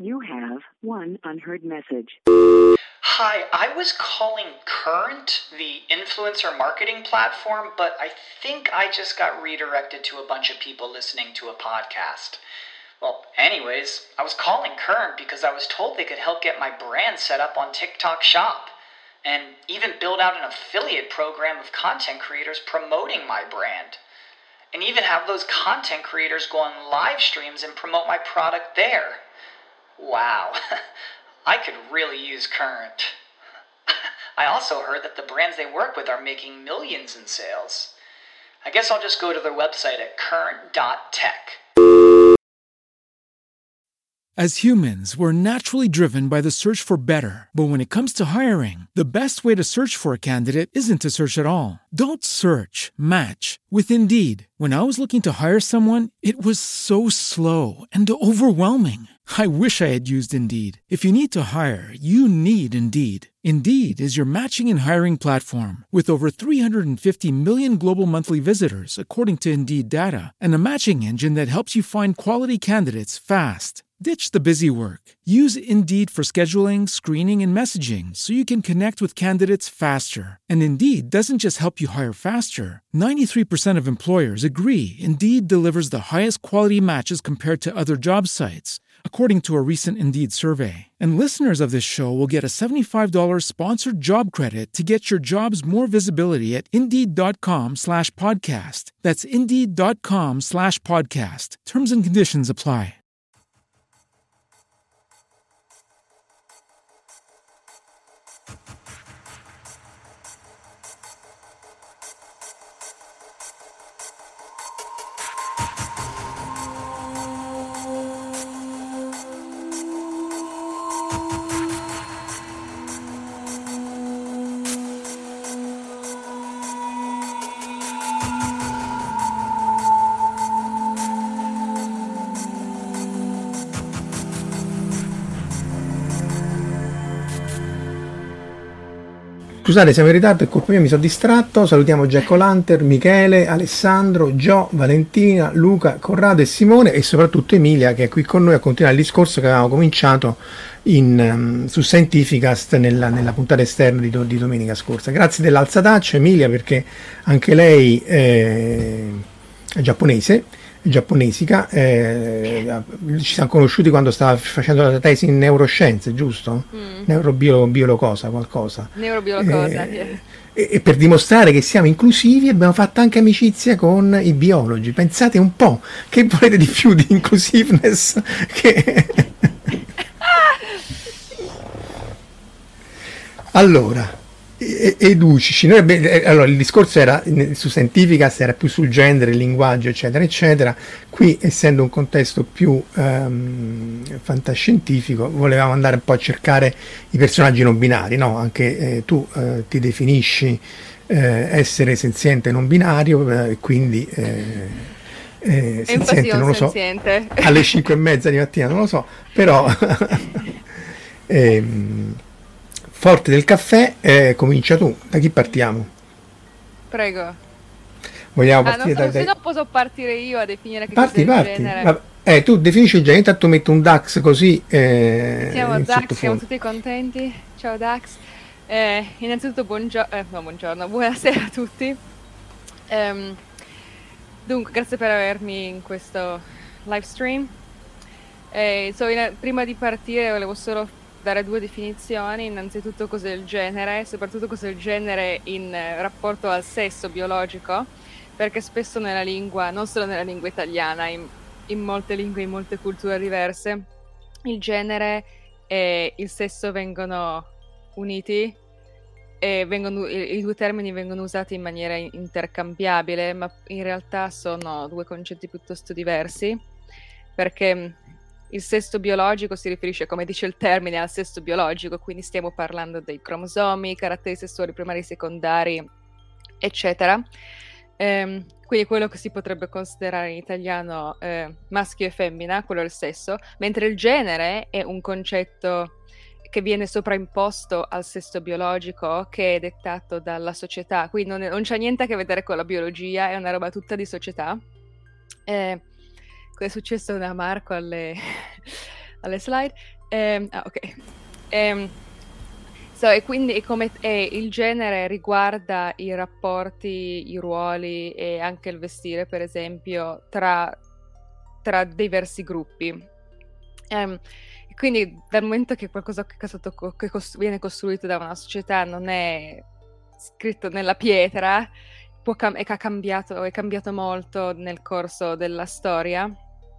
You have one unheard message. Hi, I was calling Current, the influencer marketing platform, but I think I just got redirected to a bunch of people listening to a podcast. Well, anyways, I was calling Current because I was told they could help get my brand set up on TikTok Shop, and even build out an affiliate program of content creators promoting my brand, and even have those content creators go on live streams and promote my product there. Wow, I could really use Current. I also heard that the brands they work with are making millions in sales. I guess I'll just go to their website at current.tech. As humans, we're naturally driven by the search for better. But when it comes to hiring, the best way to search for a candidate isn't to search at all. Don't search, match with Indeed. When I was looking to hire someone, it was so slow and overwhelming. I wish I had used Indeed. If you need to hire, you need Indeed. Indeed is your matching and hiring platform with over 350 million global monthly visitors, according to Indeed data, and a matching engine that helps you find quality candidates fast. Ditch the busy work. Use Indeed for scheduling, screening, and messaging so you can connect with candidates faster. And Indeed doesn't just help you hire faster. 93% of employers agree Indeed delivers the highest quality matches compared to other job sites, according to a recent Indeed survey. And listeners of this show will get a $75 sponsored job credit to get your jobs more visibility at Indeed.com/podcast. That's Indeed.com/podcast. Terms and conditions apply. Scusate, siamo in ritardo, è colpa mia, mi sono distratto. Salutiamo Jack O'Lantern, Michele, Alessandro, Gio, Valentina, Luca, Corrado e Simone, e soprattutto Emilia, che è qui con noi a continuare il discorso che avevamo cominciato su Scientificast nella puntata esterna di domenica scorsa. Grazie dell'alzataccia Emilia, perché anche lei è giapponesica, ci siamo conosciuti quando stava facendo la tesi in neuroscienze, giusto? Qualcosa. Neurobiolocosa. E per dimostrare che siamo inclusivi abbiamo fatto anche amicizia con i biologi. Pensate un po', che volete di più di inclusiveness Allora, educici. Allora, il discorso era su Scientificast, era più sul genere, il linguaggio, eccetera eccetera. Qui, essendo un contesto più fantascientifico, volevamo andare un po' a cercare i personaggi non binari, no? Anche tu ti definisci essere senziente non binario, e quindi senziente, non lo so, senziente. alle 5:30 di mattina, non lo so, però forte del caffè, comincia tu. Da chi partiamo? Prego. Vogliamo partire se no posso partire io a definire che parti. cos'è il genere. Tu definisci il genere, intanto metto un Dax così. Siamo Dax, siamo tutti contenti. Ciao Dax. Innanzitutto buonasera a tutti. Dunque, grazie per avermi in questo live stream. Prima di partire volevo solo dare due definizioni. Innanzitutto cos'è il genere, soprattutto cos'è il genere in rapporto al sesso biologico, perché spesso nella lingua, non solo nella lingua italiana, in molte lingue, in molte culture diverse, il genere e il sesso vengono uniti e i due termini vengono usati in maniera intercambiabile, ma in realtà sono due concetti piuttosto diversi, perché il sesso biologico si riferisce, come dice il termine, al sesso biologico, quindi stiamo parlando dei cromosomi, caratteri sessuali primari e secondari, eccetera. Quindi quello che si potrebbe considerare in italiano maschio e femmina, quello è il sesso, mentre il genere è un concetto che viene sovraimposto al sesso biologico, che è dettato dalla società, quindi non c'ha niente a che vedere con la biologia, è una roba tutta di società. È successo da Marco alle slide. Ok. E quindi il genere riguarda i rapporti, i ruoli e anche il vestire, per esempio, tra diversi gruppi. Quindi dal momento che qualcosa che viene costruito da una società non è scritto nella pietra, è cambiato molto nel corso della storia.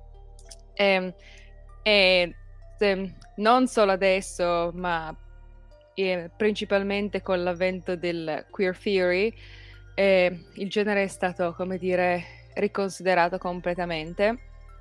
Non solo adesso, ma principalmente con l'avvento del queer theory, il genere è stato, come dire, riconsiderato completamente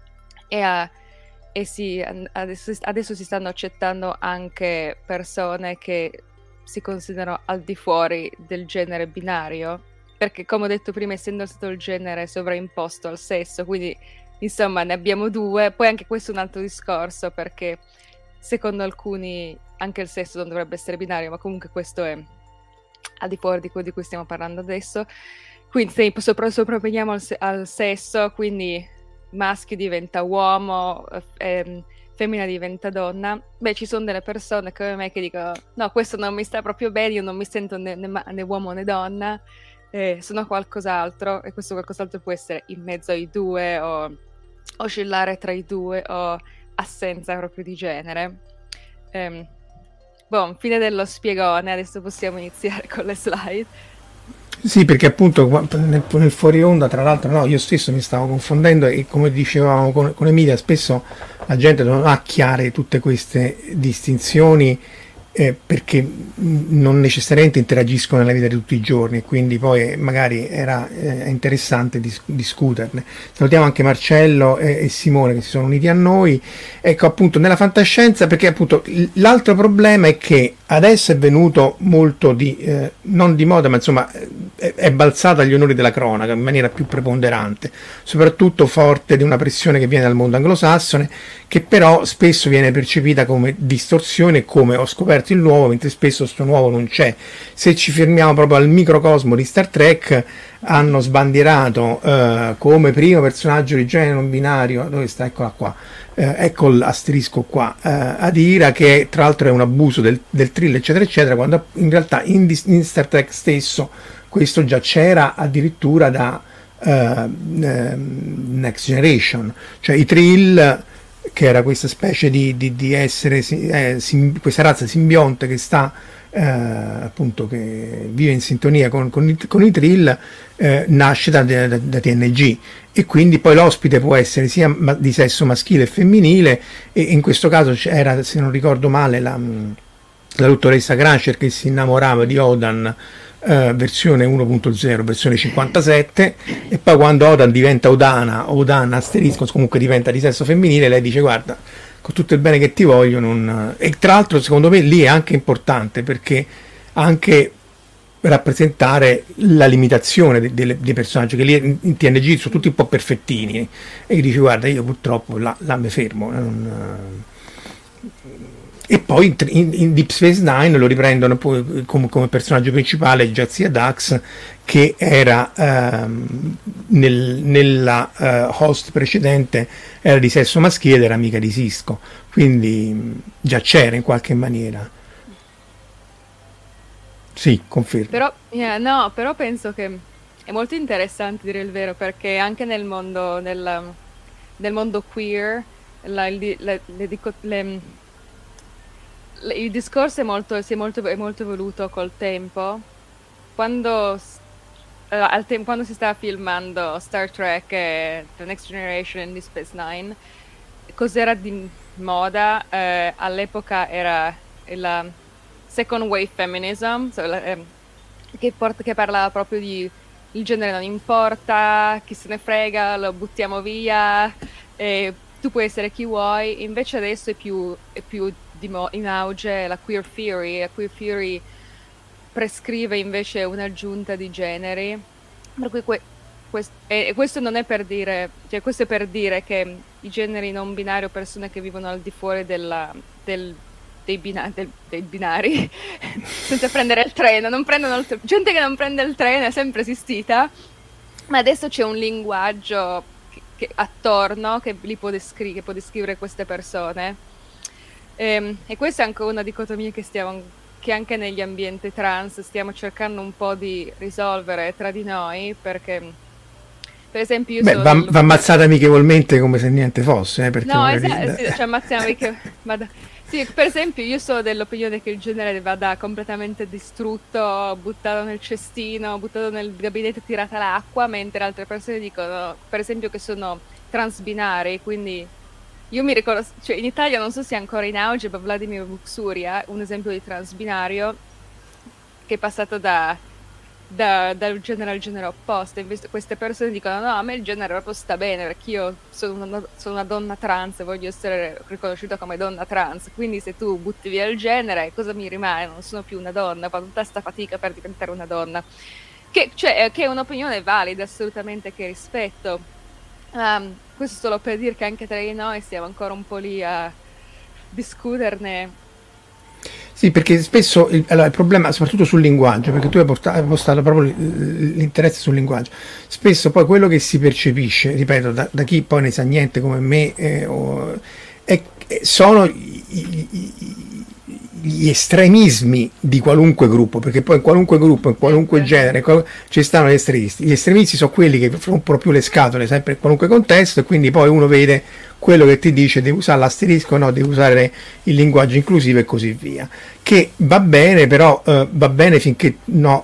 adesso si stanno accettando anche persone che si considerano al di fuori del genere binario, perché come ho detto prima, essendo stato il genere sovraimposto al sesso, quindi insomma ne abbiamo due. Poi anche questo è un altro discorso, perché secondo alcuni anche il sesso non dovrebbe essere binario, ma comunque questo è al di fuori di quello di cui stiamo parlando adesso. Quindi se sopravveniamo al sesso, quindi maschio diventa uomo, femmina diventa donna, ci sono delle persone come me che dicono no, questo non mi sta proprio bene, io non mi sento né uomo né donna, sono qualcos'altro, e questo qualcos'altro può essere in mezzo ai due o oscillare tra i due o assenza proprio di genere. Fine dello spiegone, adesso possiamo iniziare con le slide. Sì, perché appunto nel fuori onda, tra l'altro, no, io stesso mi stavo confondendo, e come dicevamo con Emilia, spesso la gente non ha chiare tutte queste distinzioni, perché non necessariamente interagiscono nella vita di tutti i giorni, e quindi poi magari era interessante discuterne. Salutiamo anche Marcello e Simone che si sono uniti a noi. Ecco, appunto, nella fantascienza, perché appunto l'altro problema è che adesso è venuto molto non di moda, ma insomma è balzata agli onori della cronaca in maniera più preponderante, soprattutto forte di una pressione che viene dal mondo anglosassone, che però spesso viene percepita come distorsione, come ho scoperto il nuovo, mentre spesso sto nuovo non c'è. Se ci fermiamo proprio al microcosmo di Star Trek, hanno sbandierato come primo personaggio di genere non binario, dove sta? Eccola qua, ecco l'asterisco qua, Adira, che tra l'altro è un abuso del thrill eccetera eccetera, quando in realtà in Star Trek stesso questo già c'era addirittura da Next Generation, cioè i thrill, che era questa specie di essere, questa razza simbionte che sta appunto, che vive in sintonia con i thrill, nasce da TNG, e quindi poi l'ospite può essere sia di sesso maschile e femminile, e in questo caso c'era, se non ricordo male, la dottoressa Crusher che si innamorava di Odan, versione 1.0, versione 57, e poi quando Odan diventa Odan asterisco, comunque diventa di sesso femminile, lei dice guarda, con tutto il bene che ti voglio, non... E tra l'altro secondo me lì è anche importante, perché anche rappresentare la limitazione dei personaggi, che lì in TNG sono tutti un po' perfettini, e dici guarda, io purtroppo là mi fermo, E poi in Deep Space Nine lo riprendono poi come personaggio principale Jadzia Dax, che era nella host precedente era di sesso maschile ed era amica di Sisko, quindi già c'era in qualche maniera. Sì, confermo. Però penso che è molto interessante, dire il vero, perché anche nel mondo queer il discorso è molto evoluto col tempo. Quando si stava filmando Star Trek e The Next Generation e Deep Space Nine, cos'era di moda? All'epoca era la second wave feminism, che parlava proprio di il genere non importa, chi se ne frega, lo buttiamo via, tu puoi essere chi vuoi. Invece adesso è più in auge la queer theory. La queer theory prescrive invece un'aggiunta di generi, per cui questo non è per dire, cioè questo è per dire che i generi non binari o persone che vivono al di fuori dei binari senza prendere il treno, gente che non prende il treno è sempre esistita, ma adesso c'è un linguaggio che attorno che può descrivere queste persone. E questa è anche una dicotomia che anche negli ambienti trans stiamo cercando un po' di risolvere tra di noi, perché per esempio io Beh, va ammazzata amichevolmente come se niente fosse, perché no, magari... esatto, sì, ci ammazziamo sì, per esempio io sono dell'opinione che il genere vada completamente distrutto, buttato nel cestino, buttato nel gabinetto, tirata l'acqua, mentre altre persone dicono, per esempio, che sono transbinari, quindi io mi ricordo, cioè in Italia non so se è ancora in auge, ma Vladimir Vuksuria, un esempio di transbinario che è passato dal genere al genere opposto. Invece queste persone dicono: no, a me il genere proprio sta bene, perché io sono una donna trans e voglio essere riconosciuta come donna trans, quindi se tu butti via il genere, cosa mi rimane? Non sono più una donna, fa tutta sta fatica per diventare una donna, che è un'opinione valida assolutamente, che rispetto. Questo solo per dire che anche tra di noi stiamo ancora un po' lì a discuterne. Sì, perché spesso allora, il problema, soprattutto sul linguaggio, perché tu hai postato proprio l'interesse sul linguaggio, spesso poi quello che si percepisce, ripeto, da chi poi ne sa niente come me, sono gli estremismi di qualunque gruppo, perché poi in qualunque gruppo, in qualunque genere ci stanno gli estremisti. Gli estremisti sono quelli che rompono più le scatole sempre in qualunque contesto, e quindi poi uno vede quello che ti dice devi usare l'asterisco, no, devi usare il linguaggio inclusivo e così via, che va bene, però va bene finché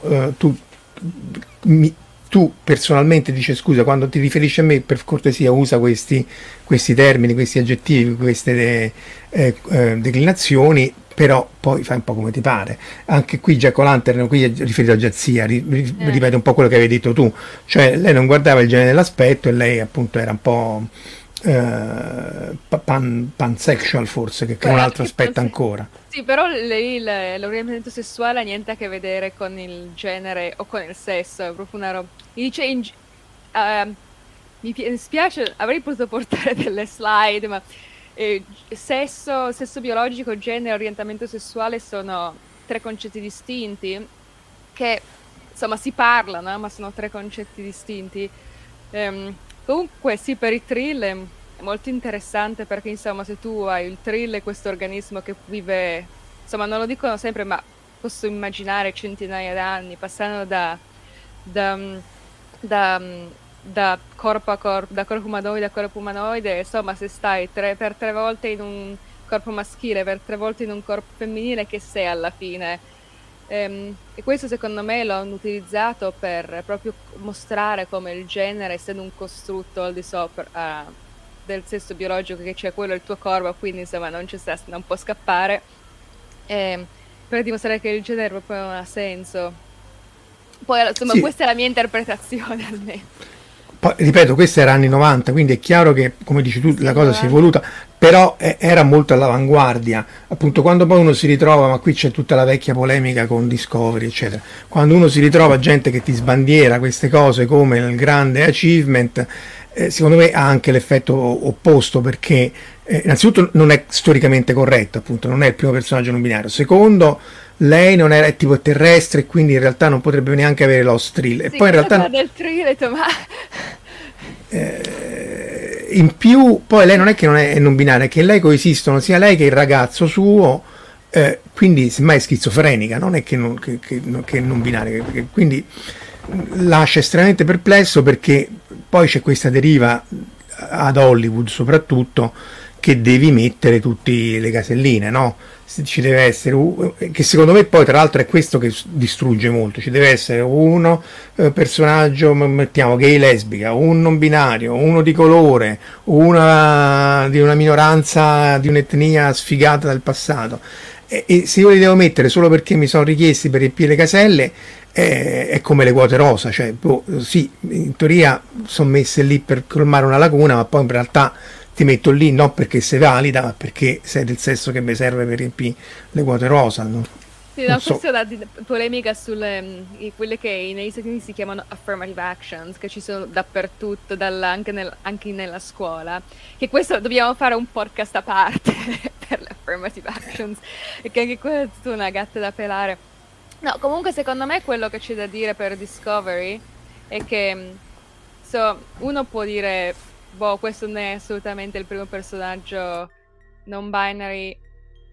tu personalmente dici: scusa, quando ti riferisci a me, per cortesia usa questi termini, questi aggettivi, queste declinazioni, però poi fai un po' come ti pare. Anche qui Jack O'Lantern, qui è riferito a Jazia, ripete un po' quello che avevi detto tu, cioè lei non guardava il genere dell'aspetto, e lei appunto era un po' pansexual, forse, che è un altro aspetto ancora. Sì, però l'orientamento sessuale ha niente a che vedere con il genere o con il sesso, è proprio una roba. Mi dice, mi spiace, avrei potuto portare delle slide, ma sesso biologico, genere, orientamento sessuale sono 3 concetti distinti che insomma si parlano, ma sono 3 concetti distinti. Comunque sì, per i Trill è molto interessante, perché insomma se tu hai il Trill, è questo organismo che vive, insomma non lo dicono sempre, ma posso immaginare centinaia d'anni, passando da corpo a corpo, da corpo umanoide a corpo umanoide, insomma se stai per 3 volte in un corpo maschile, per 3 volte in un corpo femminile, che sei alla fine? E questo secondo me lo hanno utilizzato per proprio mostrare come il genere, essendo un costrutto al di sopra del sesso biologico, che c'è quello il tuo corpo, quindi insomma non può scappare, per dimostrare che il genere proprio non ha senso. Poi insomma sì, questa è la mia interpretazione almeno. Poi, ripeto, questo era anni 90, quindi è chiaro che, come dici tu, la cosa si è evoluta, però era molto all'avanguardia. Appunto, quando poi uno si ritrova, ma qui c'è tutta la vecchia polemica con Discovery, eccetera, quando uno si ritrova gente che ti sbandiera queste cose come il grande achievement, secondo me ha anche l'effetto opposto, perché innanzitutto non è storicamente corretto, appunto, non è il primo personaggio non binario. Secondo, lei non era tipo terrestre, quindi in realtà non potrebbe neanche avere lo Trill. E sì, poi in realtà del Trill, ma in più poi lei non è che non è non binaria, è che lei coesistono sia lei che il ragazzo suo, quindi semmai è schizofrenica, non è che non binaria, quindi lascia estremamente perplesso, perché poi c'è questa deriva ad Hollywood soprattutto, che devi mettere tutte le caselline, no? Ci deve essere che secondo me poi tra l'altro è questo che distrugge molto, ci deve essere uno personaggio, mettiamo gay, lesbica, un non binario, uno di colore, una di una minoranza, di un'etnia sfigata del passato, e se io li devo mettere solo perché mi sono richiesti per riempire le caselle, è come le quote rosa, cioè sì, in teoria sono messe lì per colmare una lacuna, ma poi in realtà ti metto lì non perché sei valida, ma perché sei del sesso che mi serve per riempire le quote rosa. Sì, no, questa è una polemica sulle quelle che negli Stati Uniti si chiamano affirmative actions, che ci sono dappertutto, anche nella scuola. Che questo dobbiamo fare un podcast a parte per le affirmative actions, perché anche quella è tutta una gatta da pelare. No, comunque secondo me quello che c'è da dire per Discovery è che uno può dire: boh, questo non è assolutamente il primo personaggio non binary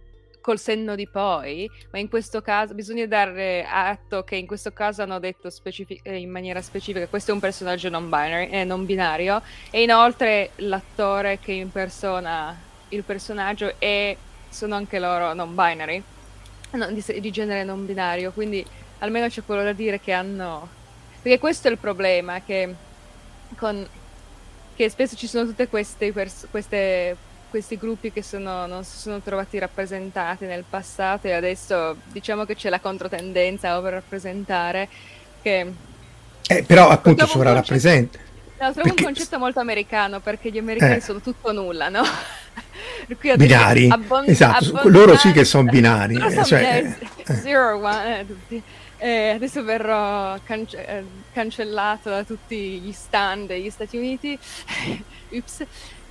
col senno di poi, ma in questo caso bisogna dare atto che in questo caso hanno detto in maniera specifica questo è un personaggio non binario, e inoltre l'attore che impersona il personaggio sono anche loro non binary, di genere non binario, quindi almeno c'è quello da dire che hanno, perché questo è il problema, che spesso ci sono tutte questi gruppi che non si sono trovati rappresentati nel passato, e adesso diciamo che c'è la controtendenza a over-rappresentare, che però appunto sovrarappresenta. Trovo un concetto molto americano, perché gli americani sono tutto o nulla, no? Binari, esatto, loro sì che sono binari. Zero, one, tutti. Adesso verrò cancellato da tutti gli stand degli Stati Uniti. Ups.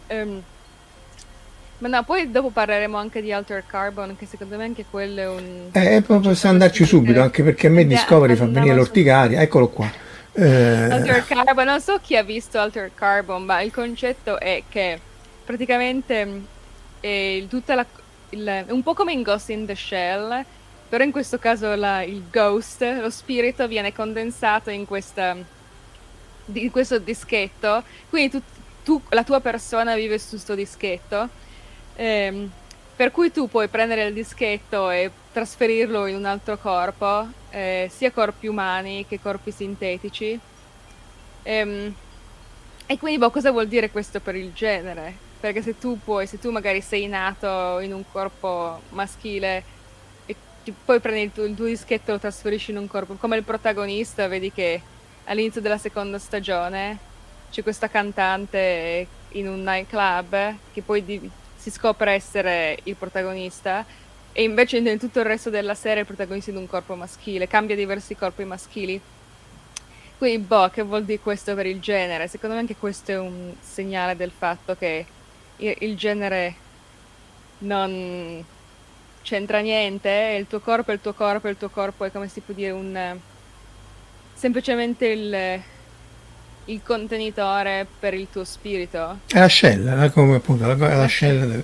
Ma no, poi dopo parleremo anche di Altered Carbon, che secondo me anche quello è un... possiamo andarci subito, anche perché a me Discovery fa venire l'orticaria, eccolo qua. Altered Carbon, non so chi ha visto Altered Carbon, ma il concetto è che praticamente è un po' come in Ghost in the Shell, però in questo caso il ghost, lo spirito, viene condensato in questo dischetto, quindi la tua persona vive su sto dischetto, per cui tu puoi prendere il dischetto e trasferirlo in un altro corpo, sia corpi umani che corpi sintetici, e quindi cosa vuol dire questo per il genere? Perché se tu magari sei nato in un corpo maschile e poi prendi il tuo dischetto e lo trasferisci in un corpo, come il protagonista, vedi che all'inizio della seconda stagione c'è questa cantante in un nightclub che poi si scopre essere il protagonista, e invece in tutto il resto della serie il protagonista è in un corpo maschile, cambia diversi corpi maschili. Quindi che vuol dire questo per il genere? Secondo me anche questo è un segnale del fatto che il genere non c'entra niente, il tuo corpo è il tuo corpo, il tuo corpo è, come si può dire, semplicemente il contenitore per il tuo spirito. È l'ascella, come appunto l'ascella.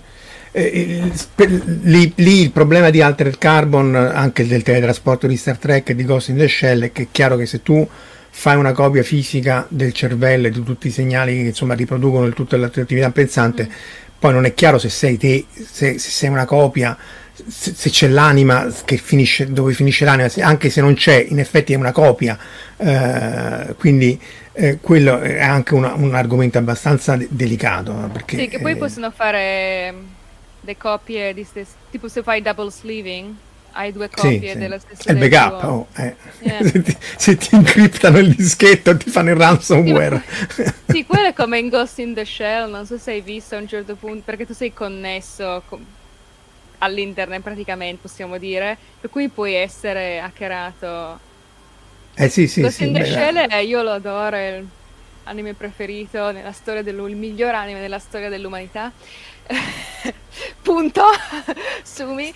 Lì il problema di Altered Carbon, anche del teletrasporto di Star Trek e di Ghost in the Shell, è che è chiaro che se tu fai una copia fisica del cervello e di tutti i segnali che insomma riproducono tutta l'attività pensante, poi non è chiaro se sei te, se sei una copia, se c'è l'anima che finisce dove finisce l'anima, anche se non c'è, in effetti è una copia, quindi quello è anche un argomento abbastanza delicato, perché sì, che poi possono fare le copie di tipo se fai double sleeving hai due copie della stessa. È il backup, se ti incriptano il dischetto ti fanno il ransomware. Sì, quello è come in Ghost in the Shell, non so se hai visto a un certo punto, perché tu sei connesso all'internet praticamente, possiamo dire, per cui puoi essere hackerato. Sì, Ghost in the Shell io lo adoro, è l'anime preferito nella storia il miglior anime nella storia dell'umanità. Punto. Sumi.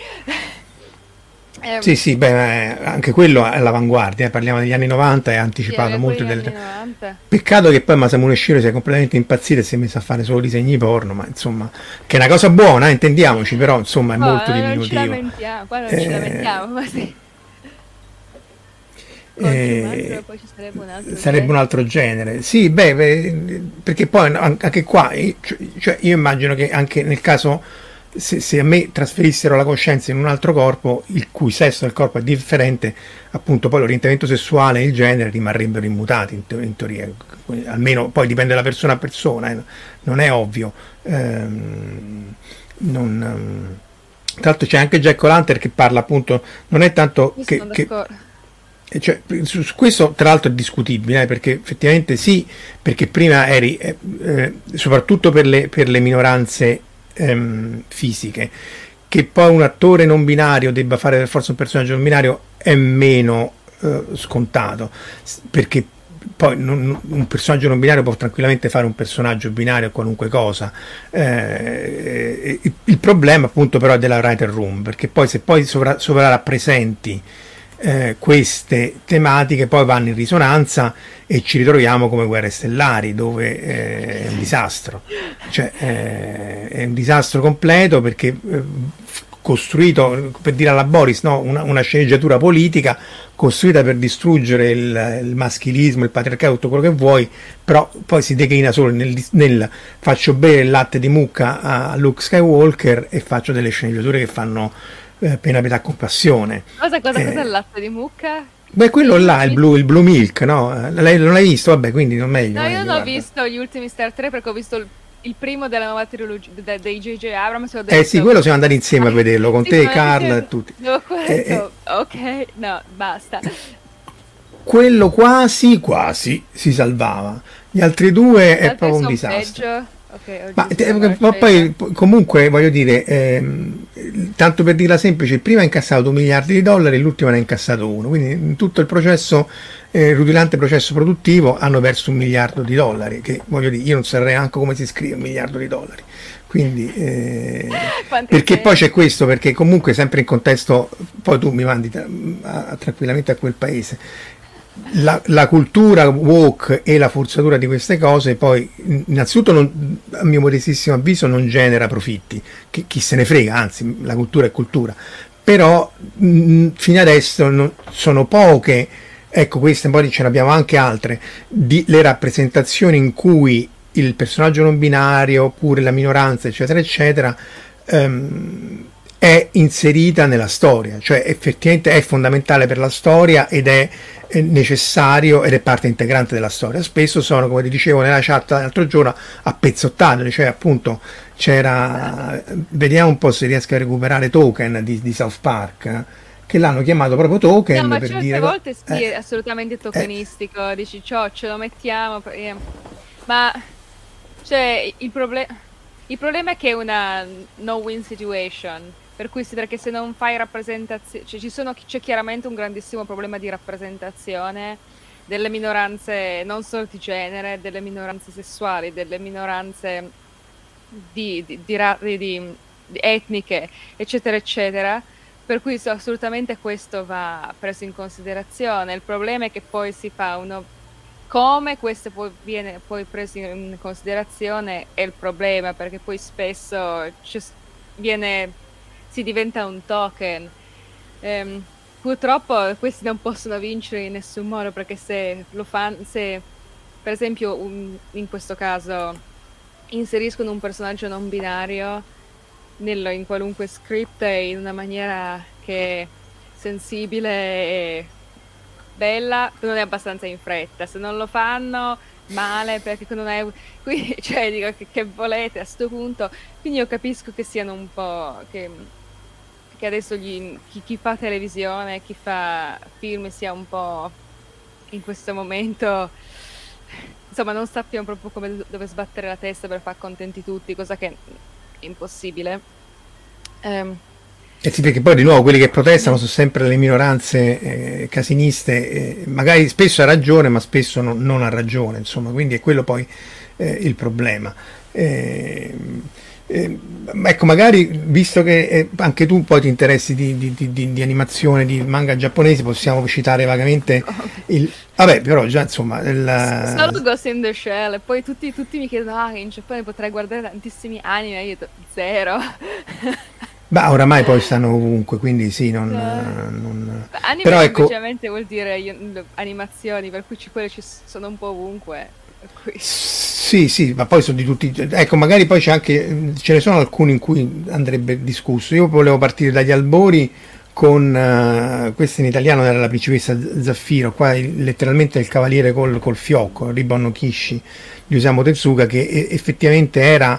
Sì, anche quello è all'avanguardia, parliamo degli anni 90, è anticipato molto Peccato che poi Masamune Shirow sia completamente impazzito e si è messo a fare solo disegni porno, ma insomma, che è una cosa buona, intendiamoci, però insomma è molto diminutivo. Non ci lamentiamo, ma sì. Poi ci sarebbe un altro genere. Sì, perché poi anche qua, cioè io immagino che anche nel caso se a me trasferissero la coscienza in un altro corpo, il cui sesso del corpo è differente, appunto poi l'orientamento sessuale e il genere rimarrebbero immutati in teoria, almeno poi dipende da persona a persona, non è ovvio. Tra l'altro c'è anche Jack O'Lantern che parla appunto, non è tanto cioè, su questo tra l'altro è discutibile, perché effettivamente sì, perché prima eri soprattutto per le minoranze fisiche, che poi un attore non binario debba fare per forza un personaggio non binario è meno scontato, perché poi un personaggio non binario può tranquillamente fare un personaggio binario qualunque cosa. Il problema appunto però è della writer room, perché poi se poi sovrarappresenti queste tematiche poi vanno in risonanza e ci ritroviamo come Guerre Stellari, dove è un disastro, cioè è un disastro completo, perché costruito, per dire alla Boris, no? Una sceneggiatura politica costruita per distruggere il maschilismo, il patriarcato, tutto quello che vuoi, però poi si declina solo nel faccio bere il latte di mucca a Luke Skywalker e faccio delle sceneggiature che fanno pena, pietà, compassione. Cosa è il latte di mucca? Beh, quello là, il blue milk, no? Lei non l'hai visto? Vabbè, quindi non meglio. No, io non ho guarda. visto gli ultimi Star Trek perché ho visto il primo della nuova trilogia dei J.J. Abrams. Sì, quello siamo andati insieme a vederlo, con te, Carla e tutti. Ok, no, basta. Quello quasi si salvava. Gli altri due è proprio un disastro. Peggio. Okay, ma poi comunque voglio dire, tanto per dirla semplice, il primo ha incassato 2 miliardi di dollari, l'ultimo ne ha incassato 1, quindi in tutto il processo, rutilante processo produttivo, hanno perso 1 miliardo di dollari, che voglio dire, io non saprei neanche come si scrive 1 miliardo di dollari. Quindi perché poi c'è questo, perché comunque sempre in contesto, poi tu mi mandi tranquillamente a quel paese. La cultura woke e la forzatura di queste cose poi innanzitutto a mio modestissimo avviso non genera profitti, chi se ne frega, anzi la cultura è cultura, però fino adesso sono poche, ecco, queste poi ce ne abbiamo anche altre, le rappresentazioni in cui il personaggio non binario oppure la minoranza eccetera eccetera è inserita nella storia, cioè effettivamente è fondamentale per la storia ed è necessario ed è parte integrante della storia. Spesso sono, come ti dicevo nella chat l'altro giorno, appezzottate, cioè appunto vediamo un po' se riesco a recuperare Token di South Park, che l'hanno chiamato proprio Token, no, ma per certe dire volte sì, è assolutamente tokenistico, dici ce lo mettiamo, ma cioè il problema è che è una no-win situation, per cui perché se non fai rappresentazione, cioè c'è chiaramente un grandissimo problema di rappresentazione delle minoranze non solo di genere, delle minoranze sessuali, delle minoranze di etniche, eccetera eccetera, per cui assolutamente questo va preso in considerazione. Il problema è che poi si fa come questo poi viene poi preso in considerazione è il problema, perché poi spesso si diventa un token. Purtroppo questi non possono vincere in nessun modo, perché se per esempio in questo caso inseriscono un personaggio non binario in qualunque script in una maniera che è sensibile e bella, non è abbastanza in fretta. Se non lo fanno male, perché non è qui, cioè dico che volete a sto punto. Quindi io capisco che siano un po' che adesso chi fa televisione, chi fa film sia un po' in questo momento, insomma, non sappiamo proprio dove sbattere la testa per far contenti tutti, cosa che è impossibile. Sì, perché poi di nuovo quelli che protestano sono sempre le minoranze casiniste, magari spesso ha ragione, ma spesso non ha ragione, insomma, quindi è quello poi il problema. Ecco, magari visto che anche tu poi ti interessi di animazione, di manga giapponesi, possiamo citare vagamente vabbè, però già insomma solo Ghost in the Shell, e poi tutti mi chiedono che in Giappone potrei guardare tantissimi anime, io dico zero. Beh, oramai poi stanno ovunque, quindi sì, anime però ecco, semplicemente vuol dire animazioni, per cui quelle ci sono un po' ovunque. Sì, ma poi sono di tutti, ecco, magari poi ce ne sono alcuni in cui andrebbe discusso. Io volevo partire dagli albori con questa in italiano era la principessa Zaffiro, qua letteralmente il cavaliere col fiocco, Ribbon no Kishi di Osamu Tezuka, che effettivamente era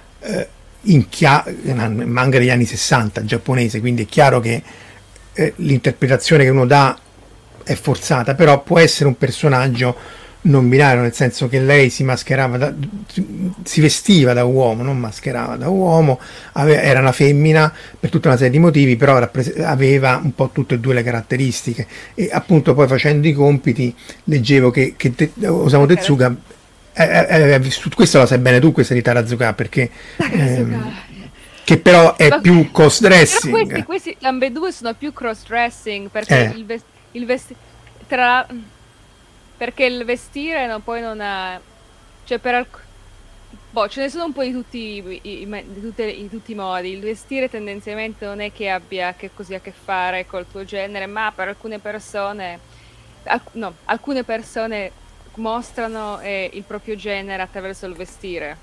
manga degli anni 60 giapponese, quindi è chiaro che l'interpretazione che uno dà è forzata, però può essere un personaggio non binario, nel senso che lei si vestiva da uomo, non mascherava da uomo, era una femmina per tutta una serie di motivi, però aveva un po' tutte e due le caratteristiche, e appunto poi facendo i compiti leggevo che Osamu Tezuka questo lo sai bene tu, questa di Tarazuka, perché che però è più cross-dressing. Però questi ambedue sono più cross-dressing, perché perché il vestire poi non ha, cioè Boh, ce ne sono un po' di tutti di tutti i modi. Il vestire tendenzialmente non è che abbia che così a che fare col tuo genere, ma per alcune persone, no, alcune persone mostrano il proprio genere attraverso il vestire.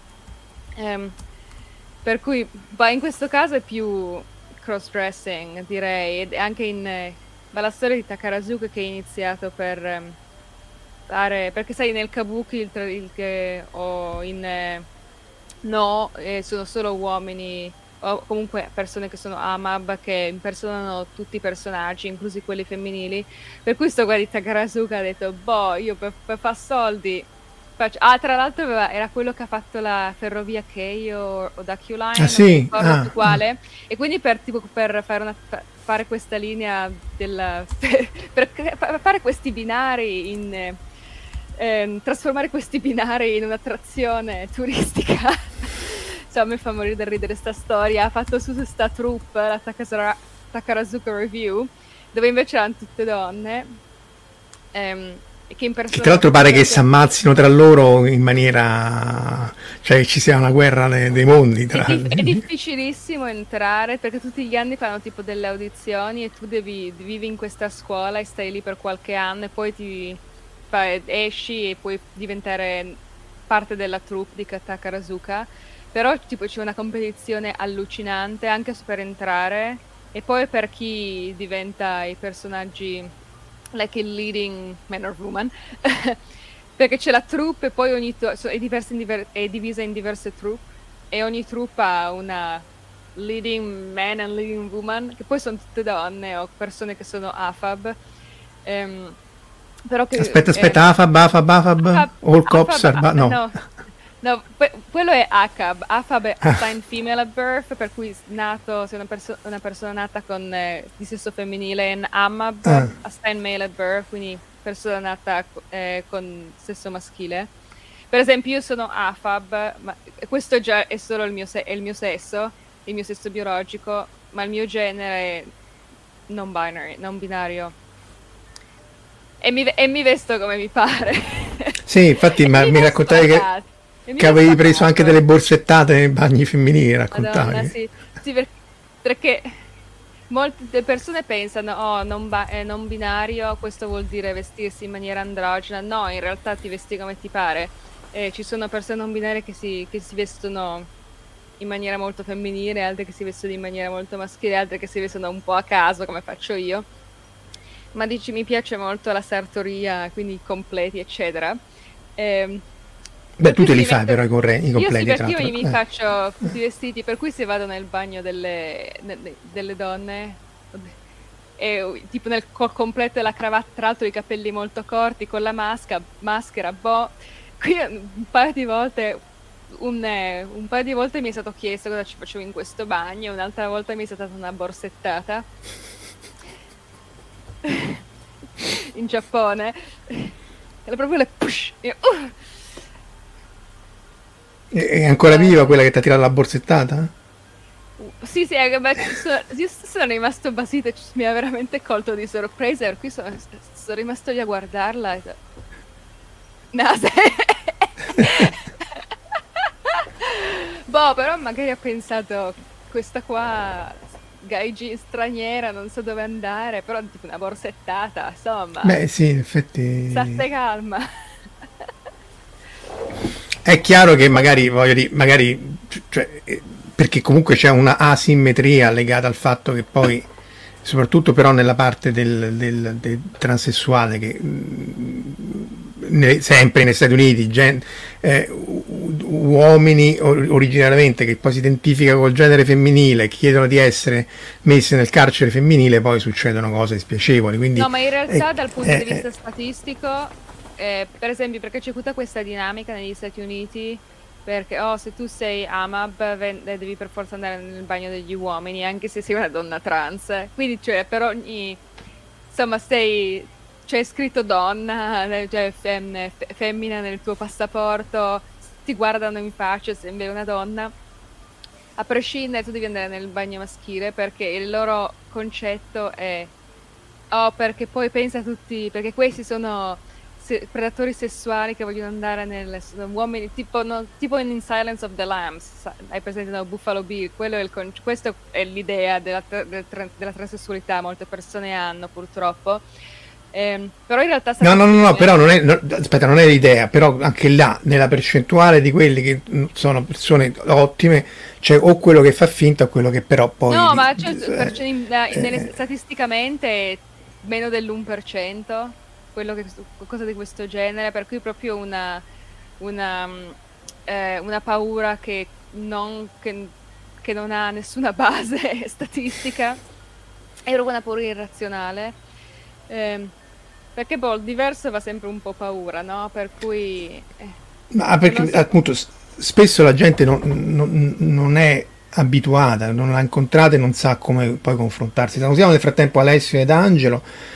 Per cui, in questo caso è più cross-dressing, direi, ed anche ma la storia di Takarazuka che è iniziato per fare, perché sai nel kabuki o in no, sono solo uomini o comunque persone che sono amab che impersonano tutti i personaggi, inclusi quelli femminili. Per cui sto qua di Takarazuka ha detto, boh, io per far soldi faccio... Ah, tra l'altro era quello che ha fatto la ferrovia Keio o Dakyu Line, non mi ricordo più quale. E quindi per fare questa linea per fare questi binari trasformare questi binari in un'attrazione turistica. Cioè, mi fa morire da ridere sta storia. Ha fatto su questa troupe, la Takarazuka Review, dove invece erano tutte donne che tra l'altro pare che si ammazzino tra loro in maniera, cioè ci sia una guerra dei mondi è difficilissimo entrare perché tutti gli anni fanno tipo delle audizioni e tu vivi in questa scuola e stai lì per qualche anno e poi esci e puoi diventare parte della troupe di Takarazuka. Però tipo c'è una competizione allucinante anche per entrare e poi per chi diventa i personaggi like il leading man or woman perché c'è la troupe e poi è divisa in diverse troupe e ogni troupe ha una leading man and leading woman che poi sono tutte donne o persone che sono AFAB. Però che, aspetta, AFAB, All Cops, no, quello è ACAB. AFAB è Assigned Female at Birth, per cui sei una persona nata di sesso femminile, in AMAB, Assigned Male at Birth, quindi persona nata con sesso maschile. Per esempio io sono AFAB, ma questo già è solo il mio sesso biologico, ma il mio genere è non binario. E mi vesto come mi pare. Sì, infatti, ma mi raccontavi che avevi preso anche delle borsettate nei bagni femminili, raccontavi. Madonna, sì, perché molte persone pensano, non binario, questo vuol dire vestirsi in maniera androgena. No, in realtà ti vesti come ti pare. Ci sono persone non binarie che si vestono in maniera molto femminile, altre che si vestono in maniera molto maschile, altre che si vestono un po' a caso, come faccio io. Ma dici, mi piace molto la sartoria, quindi i completi, eccetera. Beh, tu te li fai però i completi, io sì, tra perché l'altro. Io mi faccio tutti i vestiti, per cui se vado nel bagno delle donne, tipo col completo e la cravatta, tra l'altro i capelli molto corti, con la maschera, qui un paio di volte mi è stato chiesto cosa ci facevo in questo bagno, un'altra volta mi è stata data una borsettata in Giappone, era proprio le push. È ancora viva quella che ti ha tirato la borsettata? Sì, io sono rimasto basito, mi ha veramente colto di sorpresa, per cui sono rimasto lì a guardarla. Però magari ho pensato, questa qua gaijin straniera, non so dove andare, però tipo una borsettata, insomma. Beh, sì, in effetti. State calma. È chiaro che magari cioè, perché comunque c'è una asimmetria legata al fatto che poi, soprattutto però nella parte del transessuale, che sempre negli Stati Uniti, uomini originariamente che poi si identificano col genere femminile, chiedono di essere messi nel carcere femminile, poi succedono cose spiacevoli. Quindi, no, ma in realtà dal punto di vista statistico, per esempio, perché c'è tutta questa dinamica negli Stati Uniti, perché se tu sei AMAB devi per forza andare nel bagno degli uomini, anche se sei una donna trans, quindi cioè per ogni, insomma, c'è scritto donna, cioè femmina nel tuo passaporto, ti guardano in faccia, sembri una donna, a prescindere tu devi andare nel bagno maschile, perché il loro concetto è perché poi pensa tutti, perché questi sono predatori sessuali che vogliono andare uomini, tipo in Silence of the Lambs, hai presente, no? Buffalo Bill, questo è l'idea della transessualità, molte persone hanno purtroppo. Però in realtà no, però non è l'idea, però anche là nella percentuale di quelli che sono persone ottime c'è o quello che fa finta o quello che però poi ma statisticamente meno dell'1%, qualcosa di questo genere, per cui proprio una paura che non ha nessuna base statistica, è proprio una paura irrazionale. Perché il diverso va sempre un po' paura, no? Per cui... Ma perché appunto spesso la gente non è abituata, non l'ha incontrata e non sa come poi confrontarsi. Salutiamo nel frattempo Alessio ed Angelo.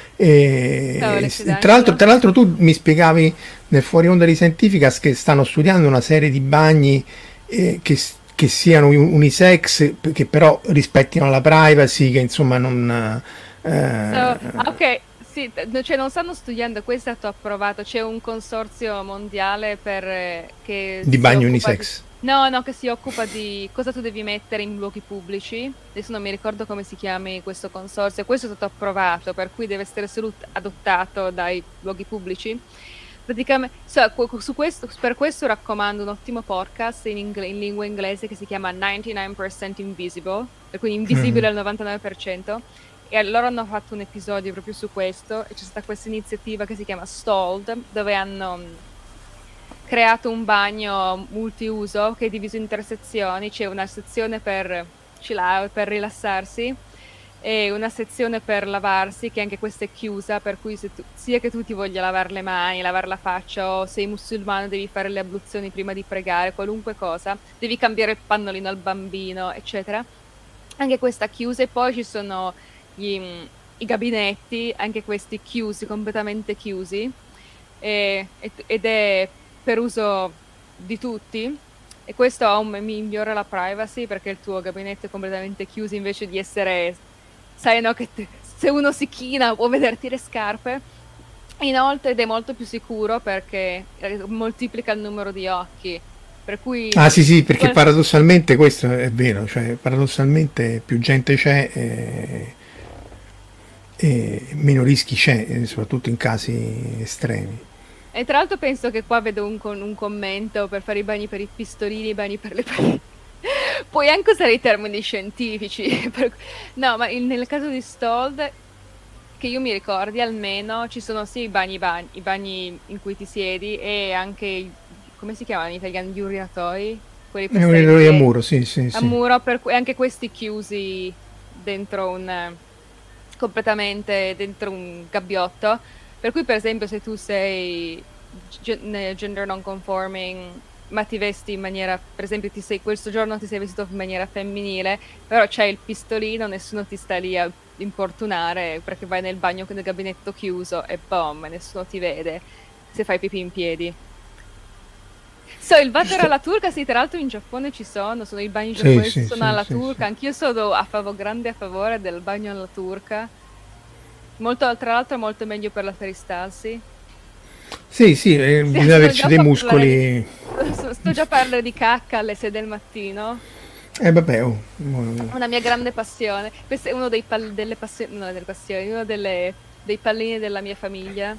Tra l'altro tu mi spiegavi nel fuori onda di Scientificast che stanno studiando una serie di bagni che siano unisex, che però rispettino la privacy, che insomma non... ok. Sì, cioè non stanno studiando, questo è stato approvato, c'è un consorzio mondiale di bagni unisex. Che si occupa di cosa tu devi mettere in luoghi pubblici. Adesso non mi ricordo come si chiami questo consorzio, questo è stato approvato, per cui deve essere solo adottato dai luoghi pubblici. Praticamente, per questo raccomando un ottimo podcast in lingua inglese che si chiama 99% Invisible, per cui invisibile al 99%. E loro hanno fatto un episodio proprio su questo e c'è stata questa iniziativa che si chiama Stalled, dove hanno creato un bagno multiuso che è diviso in 3 sezioni. C'è una sezione per rilassarsi e una sezione per lavarsi, che anche questa è chiusa, per cui sia che tu ti voglia lavare le mani, lavare la faccia, o sei musulmano devi fare le abluzioni prima di pregare, qualunque cosa, devi cambiare il pannolino al bambino, eccetera, anche questa chiusa. E poi ci sono i gabinetti, anche questi chiusi, completamente chiusi, ed è per uso di tutti, e questo migliora la privacy, perché il tuo gabinetto è completamente chiuso, invece di essere, sai, no, che se uno si china può vederti le scarpe. Inoltre, ed è molto più sicuro perché moltiplica il numero di occhi, per cui sì, perché paradossalmente questo è vero, cioè paradossalmente più gente c'è e meno rischi c'è, soprattutto in casi estremi. E tra l'altro penso che qua vedo un commento per fare i bagni per i pistolini, i bagni per le palline. Puoi anche usare i termini scientifici. No, ma nel caso di Stalled, che io mi ricordi almeno, ci sono sì i bagni in cui ti siedi, e anche, come si chiamano in italiano, gli urinatoi? Quelli per urinatori a muro, sì. A muro, anche questi chiusi dentro completamente dentro un gabbiotto, per cui per esempio se tu sei gender non conforming ma ti vesti in maniera, per esempio questo giorno ti sei vestito in maniera femminile, però c'è il pistolino, nessuno ti sta lì a importunare perché vai nel bagno con il gabinetto chiuso e boom, nessuno ti vede se fai pipì in piedi. Il water alla turca, sì, tra l'altro in Giappone sono i bagni giapponesi, sono alla turca. Anch'io sono grande a favore del bagno alla turca. Tra l'altro molto meglio per la peristalsi. Sì, bisogna averci dei muscoli. Sto già a parlare di cacca alle 6 del mattino. Vabbè, una mia grande passione. Questo è uno dei dei pallini della mia famiglia.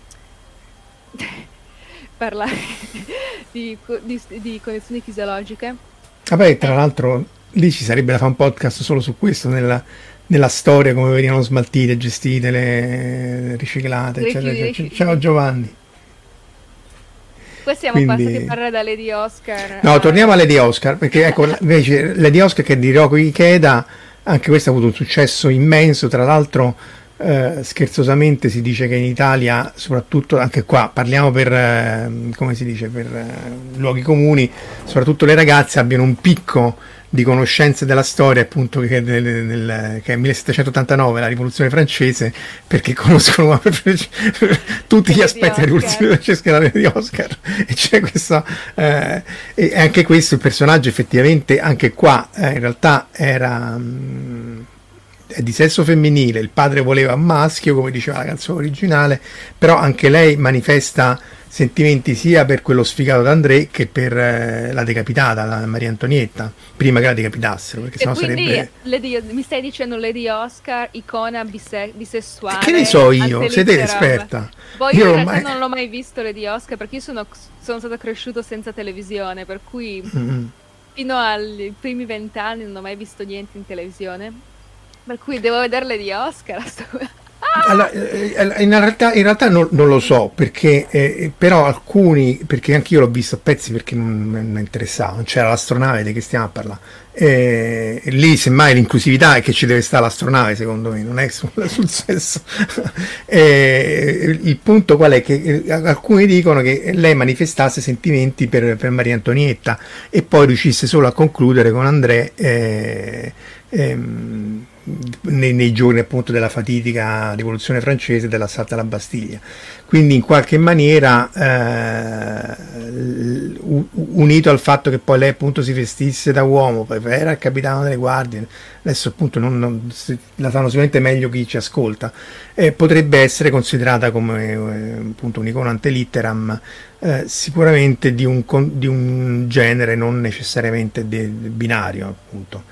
Parlare di condizioni fisiologiche. Vabbè, tra l'altro lì ci sarebbe da fare un podcast solo su questo, nella storia, come venivano smaltite, gestite, le riciclate, eccetera. Ciao Giovanni. Poi siamo passati a parlare da Lady Oscar. No, torniamo a Lady Oscar, perché ecco, invece Lady Oscar, che è di Ryoko Ikeda, anche questo ha avuto un successo immenso. Tra l'altro scherzosamente si dice che in Italia, soprattutto, anche qua parliamo per come si dice, per luoghi comuni, soprattutto le ragazze abbiano un picco di conoscenze della storia, appunto, che è 1789, la rivoluzione francese, perché conoscono tutti gli aspetti della rivoluzione francese di Oscar, e c'è questo e anche questo, il personaggio effettivamente anche qua in realtà è di sesso femminile, il padre voleva un maschio, come diceva la canzone originale, però anche lei manifesta sentimenti sia per quello sfigato d'André che per la decapitata, la Maria Antonietta, prima che la decapitassero, perché sennò sarebbe... mi stai dicendo Lady Oscar, icona bisessuale? Che ne so io, sei te l'esperta. Poi io in realtà non l'ho mai visto Lady Oscar, perché io sono stato cresciuto senza televisione, per cui fino ai primi 20 anni non ho mai visto niente in televisione, per cui devo vedere Lady Oscar. Allora, in realtà non lo so, perché però alcuni, perché anche io l'ho visto a pezzi perché non mi interessava, non c'era l'astronave di che stiamo a parlare, lì semmai l'inclusività è che ci deve stare l'astronave, secondo me, non è sul sesso. Il punto qual è? Che alcuni dicono che lei manifestasse sentimenti per Maria Antonietta e poi riuscisse solo a concludere con André nei giorni appunto della fatidica rivoluzione francese, dell'assalto alla Bastiglia, quindi in qualche maniera unito al fatto che poi lei appunto si vestisse da uomo, poi era il capitano delle guardie, adesso appunto la sanno sicuramente meglio chi ci ascolta, potrebbe essere considerata come appunto un'icona ante litteram, sicuramente di un genere non necessariamente binario, appunto.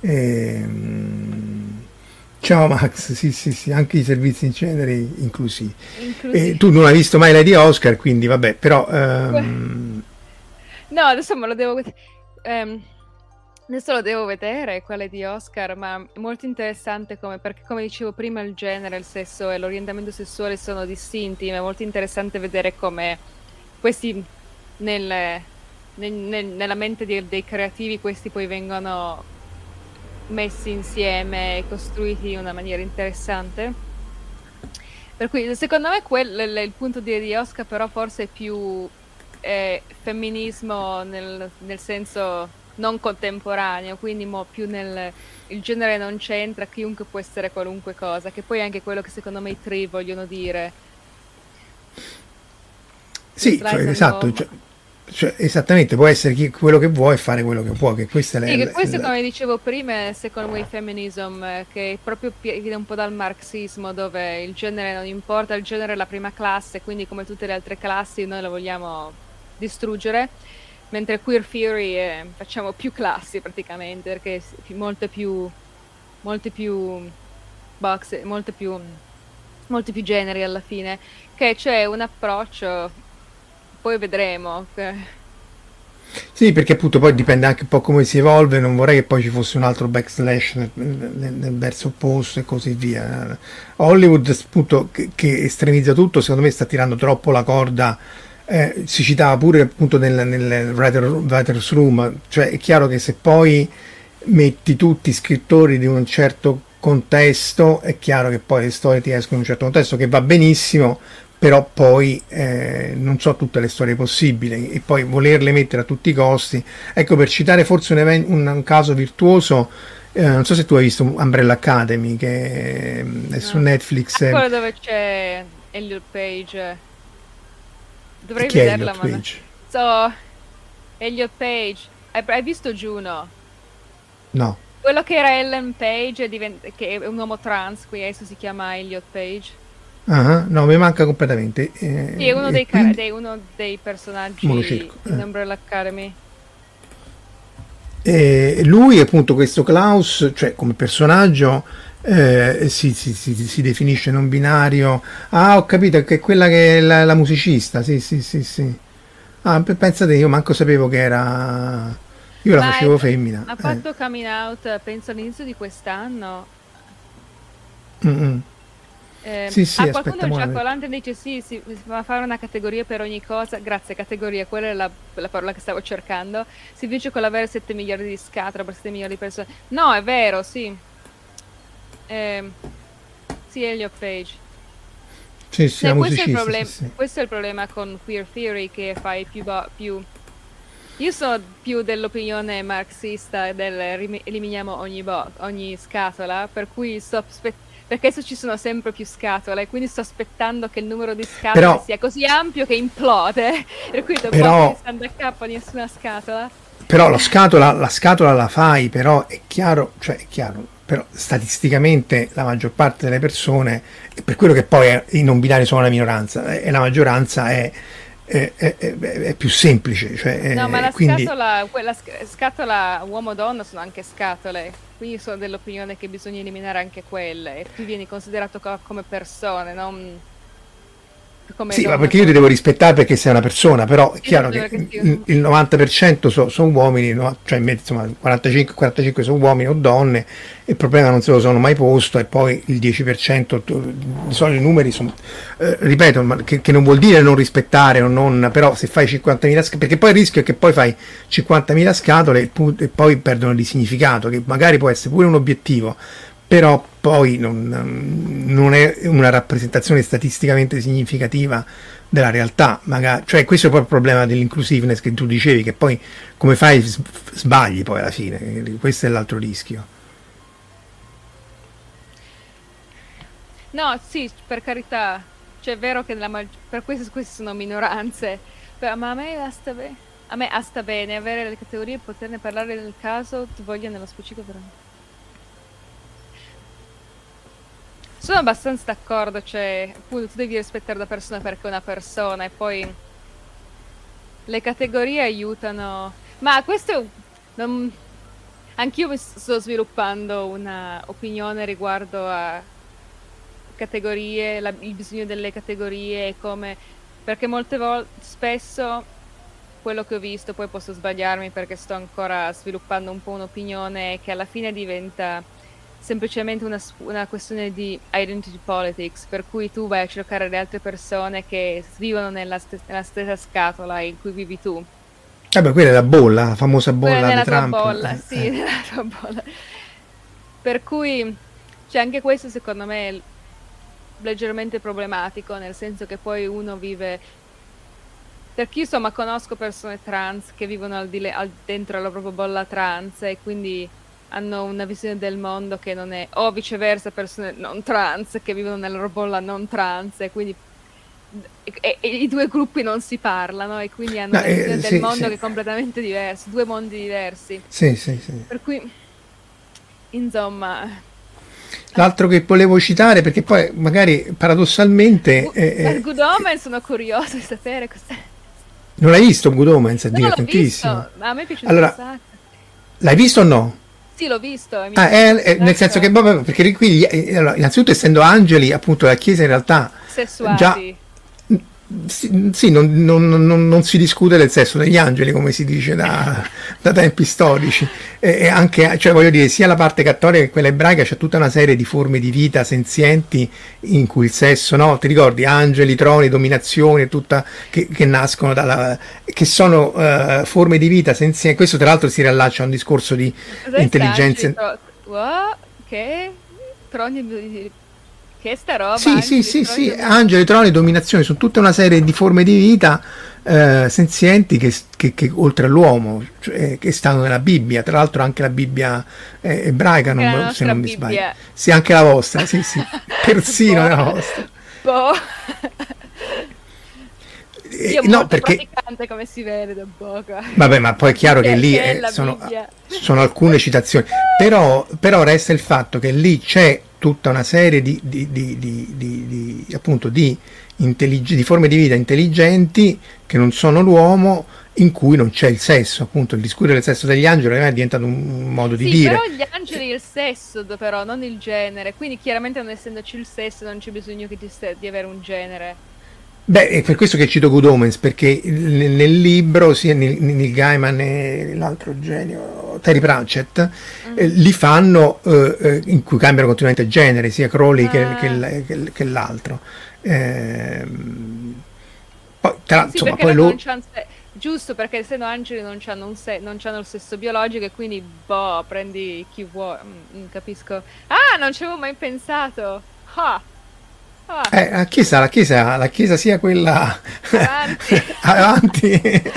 Ciao Max, sì, anche i servizi in genere inclusivi. Tu non hai visto mai Lady Oscar, quindi vabbè, però no, adesso me lo devo adesso lo devo vedere quella di Oscar, ma è molto interessante perché come dicevo prima il genere, il sesso e l'orientamento sessuale sono distinti, ma è molto interessante vedere come questi nella mente dei creativi questi poi vengono messi insieme e costruiti in una maniera interessante, per cui secondo me il punto di Oscar però forse è più femminismo nel senso non contemporaneo, quindi più il genere non c'entra, chiunque può essere qualunque cosa, che poi è anche quello che secondo me i Tri vogliono dire. Sì, esatto, cioè, esattamente, può essere quello che vuoi e fare quello che può, che questa è che questo come dicevo prima è second wave feminism, che proprio viene un po' dal marxismo, dove il genere non importa, il genere è la prima classe, quindi come tutte le altre classi noi la vogliamo distruggere, mentre queer theory facciamo più classi praticamente, perché molte più box, molti più generi alla fine, che c'è un approccio. Poi vedremo. Sì, perché appunto poi dipende anche un po' come si evolve, non vorrei che poi ci fosse un altro backslash nel verso opposto e così via. Hollywood appunto che estremizza tutto, secondo me sta tirando troppo la corda, si citava pure appunto nel writer's room, cioè è chiaro che se poi metti tutti scrittori di un certo contesto, è chiaro che poi le storie ti escono in un certo contesto che va benissimo, però poi non so tutte le storie possibili e poi volerle mettere a tutti i costi. Ecco, per citare forse un caso virtuoso, non so se tu hai visto Umbrella Academy, che è su Netflix. È quello dove c'è Elliot Page. Dovrei vederla, ma Elliot Page. Hai visto Juno? No. Quello che era Ellen Page che è un uomo trans, qui adesso si chiama Elliot Page. No, mi manca completamente. Sì, è uno dei personaggi in Umbrella Academy. Lui, appunto, questo Klaus, cioè come personaggio, si definisce non binario. Ah, ho capito, che è quella che è la musicista. Sì. Ah, pensate, io manco sapevo che era. Io la facevo femmina. Ha fatto coming out, penso all'inizio di quest'anno. Sì, qualcuno già Colante dice si va a fare una categoria per ogni cosa. Grazie, categoria, quella è la parola che stavo cercando. Si vince con l'avere 7 miliardi di scatola per 7 miliardi di persone. No, è vero, sì. Sì, Elliot Page. Sì, questo è il problema con queer theory, che fai più io sono più dell'opinione marxista eliminiamo ogni scatola, per cui perché adesso ci sono sempre più scatole, quindi sto aspettando che il numero di scatole sia così ampio che implode, per cui dopo stando a capo nessuna scatola. Però la scatola la fai, però è chiaro, però statisticamente la maggior parte delle persone, per quello che poi i non binari sono la minoranza e la maggioranza è più semplice, cioè, No, ma la quindi quella scatola uomo-donna sono anche scatole, quindi sono dell'opinione che bisogna eliminare anche quelle, e tu vieni considerato come persone, non come sì, ma donna. perché io ti devo rispettare perché sei una persona, però è chiaro che perché io- il 90% sono uomini, no? Cioè insomma 45 sono uomini o donne, e il problema non se lo sono mai posto, e poi il 10%, di solito i numeri sono, ripeto, che non vuol dire non rispettare o non, però se fai 50.000 scatole, perché poi il rischio è che poi fai 50.000 scatole e poi perdono di significato, che magari può essere pure un obiettivo, però poi non è una rappresentazione statisticamente significativa della realtà, magari. Cioè questo è poi il problema dell'inclusiveness che tu dicevi, che poi come fai sbagli poi alla fine, questo è l'altro rischio. No, sì, per carità, cioè è vero che per queste sono minoranze, ma a me sta bene avere le categorie e poterne parlare nel caso tu voglia nello specifico veramente. Sono abbastanza d'accordo, cioè, appunto, tu devi rispettare la persona perché è una persona, e poi le categorie aiutano. Ma questo anch'io mi sto sviluppando una opinione riguardo a categorie, il bisogno delle categorie e come, perché molte volte, spesso, quello che ho visto, poi posso sbagliarmi perché sto ancora sviluppando un po' un'opinione, che alla fine diventa semplicemente una questione di identity politics, per cui tu vai a cercare le altre persone che vivono nella stessa scatola in cui vivi tu. Beh, quella è la bolla, la famosa bolla di Nella tua Trump. bolla, sì, nella tua bolla. Per cui, cioè, anche questo secondo me è leggermente problematico, nel senso che poi uno vive, perché io insomma conosco persone trans che vivono dentro la propria bolla trans, e quindi hanno una visione del mondo che non è, o viceversa persone non trans che vivono nella loro bolla non trans, e quindi i due gruppi non si parlano, e quindi hanno una visione del mondo che è completamente diversa, due mondi diversi. Sì. Per cui, insomma, l'altro che volevo citare, perché poi magari paradossalmente Good Omens, sono curioso di sapere cos'è. Non l'hai visto Good Omens? È divertentissimo. L'ho visto, ma a me è piaciuto allora, un sacco. L'hai visto o no? Sì, l'ho visto. Nel senso che perché qui allora, innanzitutto, essendo angeli, appunto, la Chiesa in realtà sessuati. Già, sì, non si discute del sesso degli angeli, come si dice da tempi storici, e anche, cioè, voglio dire, sia la parte cattolica che quella ebraica c'è tutta una serie di forme di vita senzienti in cui il sesso, no? Ti ricordi, angeli, troni, dominazione, tutta che nascono che sono forme di vita senzienti. Questo tra l'altro si riallaccia a un discorso di intelligenza. Che troni, che sta roba? Sì, angeli, troni, dominazione, sono tutta una serie di forme di vita senzienti che oltre all'uomo, cioè, che stanno nella Bibbia, tra l'altro anche la Bibbia ebraica, se non mi sbaglio. Sì, anche la vostra, sì, persino la vostra. Io no, perché praticante, come si vede da poco. Vabbè, ma poi è chiaro che lì sono alcune citazioni, però resta il fatto che lì c'è tutta una serie appunto di forme di vita intelligenti che non sono l'uomo, in cui non c'è il sesso, appunto il discutere del sesso degli angeli è diventato un modo di dire. Però gli angeli il sesso, però non il genere, quindi chiaramente non essendoci il sesso non c'è bisogno di avere un genere. Beh, è per questo che cito Good Omens, perché nel libro, sia Neil Gaiman e l'altro genio, Terry Pratchett, li fanno, in cui cambiano continuamente genere, sia Crowley che l'altro. Poi, insomma, poi loro... Giusto, perché essendo angeli non hanno il sesso biologico, e quindi prendi chi vuoi, capisco. Non ci avevo mai pensato. La chiesa sia quella avanti.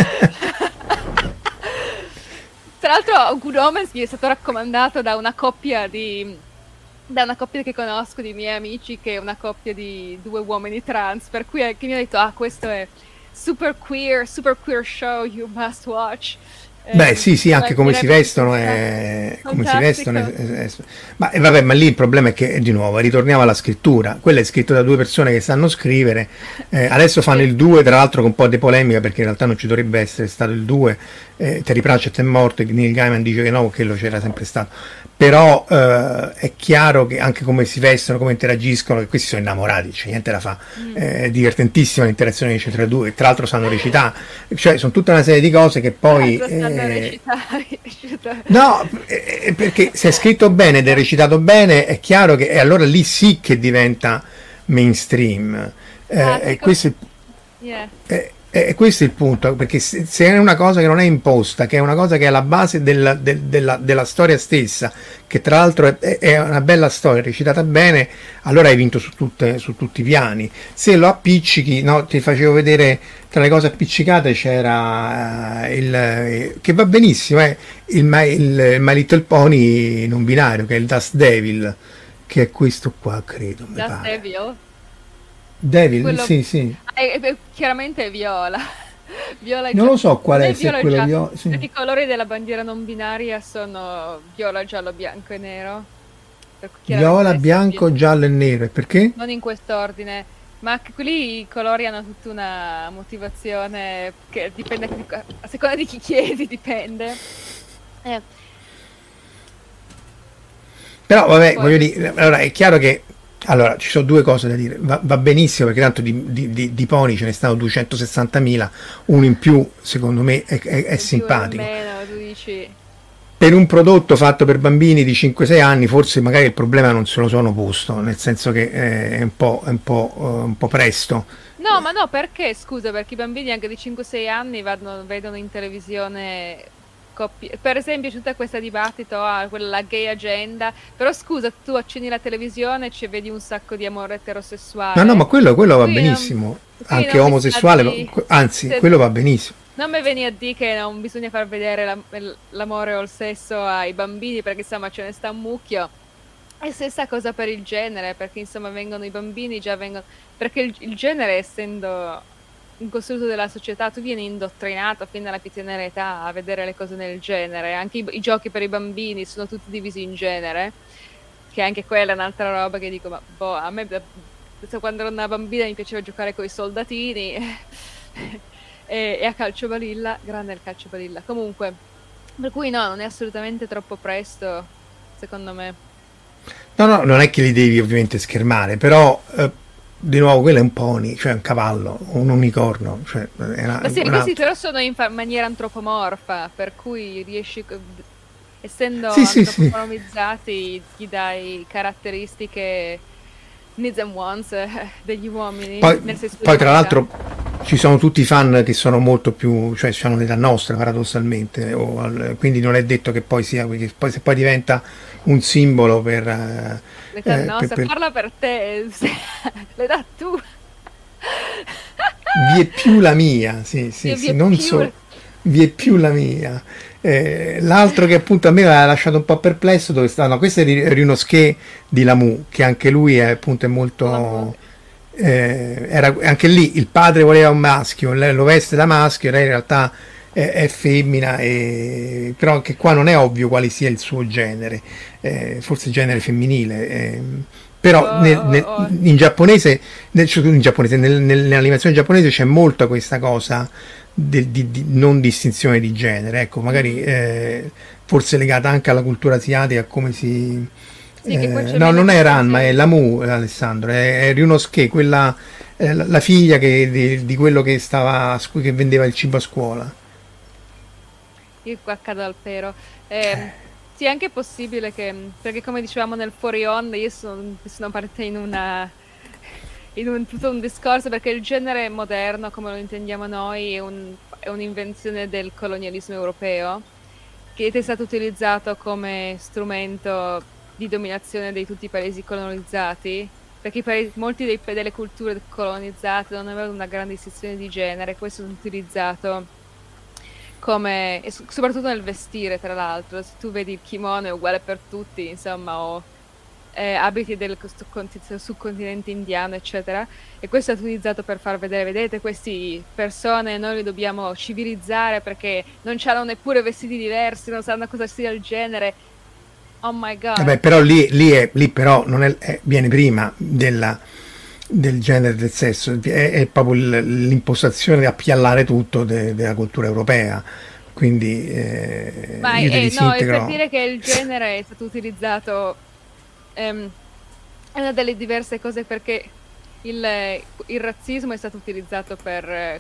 Tra l'altro Good Omens mi è stato raccomandato da una coppia che conosco di miei amici, che è una coppia di due uomini trans, per cui che mi ha detto questo è super queer show, you must watch. Beh, sì, anche come si vestono fantastico. Ma vabbè, ma lì il problema è che, di nuovo, ritorniamo alla scrittura. Quello è scritto da due persone che sanno scrivere. Adesso fanno Sì. il 2, tra l'altro con un po' di polemica, perché in realtà non ci dovrebbe essere stato il 2. Terry Pratchett è morto, e Neil Gaiman dice che no, che lo c'era sempre stato. Però è chiaro che anche come si vestono, come interagiscono, che questi sono innamorati, c'è niente da fa. È divertentissima l'interazione che c'è tra i due, e tra l'altro sanno recitare, cioè sono tutta una serie di cose che poi Lo stanno recitare. no, perché se è scritto bene ed è recitato bene è chiaro che, e allora lì sì che diventa mainstream. E questo Yeah. e questo è il punto, perché se è una cosa che non è imposta, che è una cosa che è alla base della storia stessa, che tra l'altro è una bella storia recitata bene, allora hai vinto su tutti i piani. Se lo appiccichi, no, ti facevo vedere tra le cose appiccicate c'era che va benissimo, il My Little Pony non binario, che è il Dust Devil, che è questo qua, credo, mi Dust pare. Devil? Devil, Quello... sì. chiaramente è viola. Viola e Non lo so qual non è, è se è viola e quello giallo, sì. perché i colori della bandiera non binaria sono viola, giallo, bianco e nero. Chiaramente Viola, deve essere bianco, giallo e nero. E perché? non in quest'ordine, ma anche quelli i colori hanno tutta una motivazione che dipende a seconda di chi chiedi, dipende. Però vabbè, Poi- voglio dire, allora è chiaro che allora ci sono due cose da dire. Va benissimo perché tanto di pony ce ne stanno 260.000, uno in più secondo me è più o simpatico. meno, tu dici. Per un prodotto fatto per bambini di 5-6 anni forse magari il problema non se lo sono posto, nel senso che è un po' presto. No, ma no, perché? Scusa, perché i bambini anche di 5-6 anni vedono in televisione coppie. Per esempio, c'è tutta questa dibattito, la gay agenda. Però scusa, tu accendi la televisione e ci vedi un sacco di amore eterosessuale. No, ma quello va Qui non- benissimo, qui anche non mi omosessuale, sta di- anzi, se- quello va benissimo. Non mi vieni a dire che non bisogna far vedere l'amore o il sesso ai bambini perché insomma ce ne sta un mucchio. E stessa cosa per il genere, perché insomma vengono i bambini, già vengono... Perché il genere, essendo un costruito della società, tu vieni indottrinato fin dalla più tenera età a vedere le cose nel genere. Anche i giochi per i bambini sono tutti divisi in genere, che anche quella è un'altra roba che dico, ma boh, a me quando ero una bambina mi piaceva giocare con i soldatini e a calcio balilla, grande il calcio balilla. Comunque, per cui no, non è assolutamente troppo presto, secondo me. No, non è che li devi ovviamente schermare, però di nuovo quello è un pony, cioè un cavallo, un unicorno, cioè Ma sì, questi però sono in maniera antropomorfa, per cui riesci, essendo Sì. antropomorfizzati, gli dai caratteristiche needs and wants degli uomini, nel senso Poi di tra umanità. l'altro ci sono tutti i fan che sono molto più, cioè hanno l'età nostra paradossalmente, quindi non è detto che poi sia, che poi se poi diventa un simbolo per... L'età nostra, parla per te, l'età tua. Vi è più la mia, sì, non solo, vi è più la mia. L'altro che appunto a me aveva lasciato un po' perplesso, dove sta, no, questo è Ryunosuke di Lamu, che anche lui è appunto è molto... era anche lì il padre voleva un maschio, lei lo veste da maschio, lei in realtà è femmina, però anche qua non è ovvio quale sia il suo genere, forse genere femminile, però in giapponese, nell'animazione giapponese c'è molto questa cosa di non distinzione di genere, ecco, magari forse legata anche alla cultura asiatica, come si... no, non è Ranma, è Lamu, Alessandro, è Ryunosuke, quella la figlia di quello che vendeva il cibo a scuola. Io qua cado al pero. Sì, è anche possibile che, perché come dicevamo nel fuori onda, io sono parte in tutto un discorso, perché il genere moderno, come lo intendiamo noi, è un'invenzione del colonialismo europeo, che è stato utilizzato come strumento di dominazione di tutti i paesi colonizzati, perché molti delle culture colonizzate non avevano una grande distinzione di genere, questo è utilizzato come, soprattutto nel vestire, tra l'altro. Se tu vedi il kimono è uguale per tutti, insomma, abiti del subcontinente indiano, eccetera, e questo è utilizzato per far vedere, vedete, queste persone noi li dobbiamo civilizzare perché non hanno neppure vestiti diversi, non sanno cosa sia il genere. Oh my god. Vabbè, però lì però non viene prima del genere, del sesso, è proprio l'impostazione di appiallare tutto della cultura europea. Quindi ma io no, è per dire che il genere è stato utilizzato, è una delle diverse cose, perché il razzismo è stato utilizzato per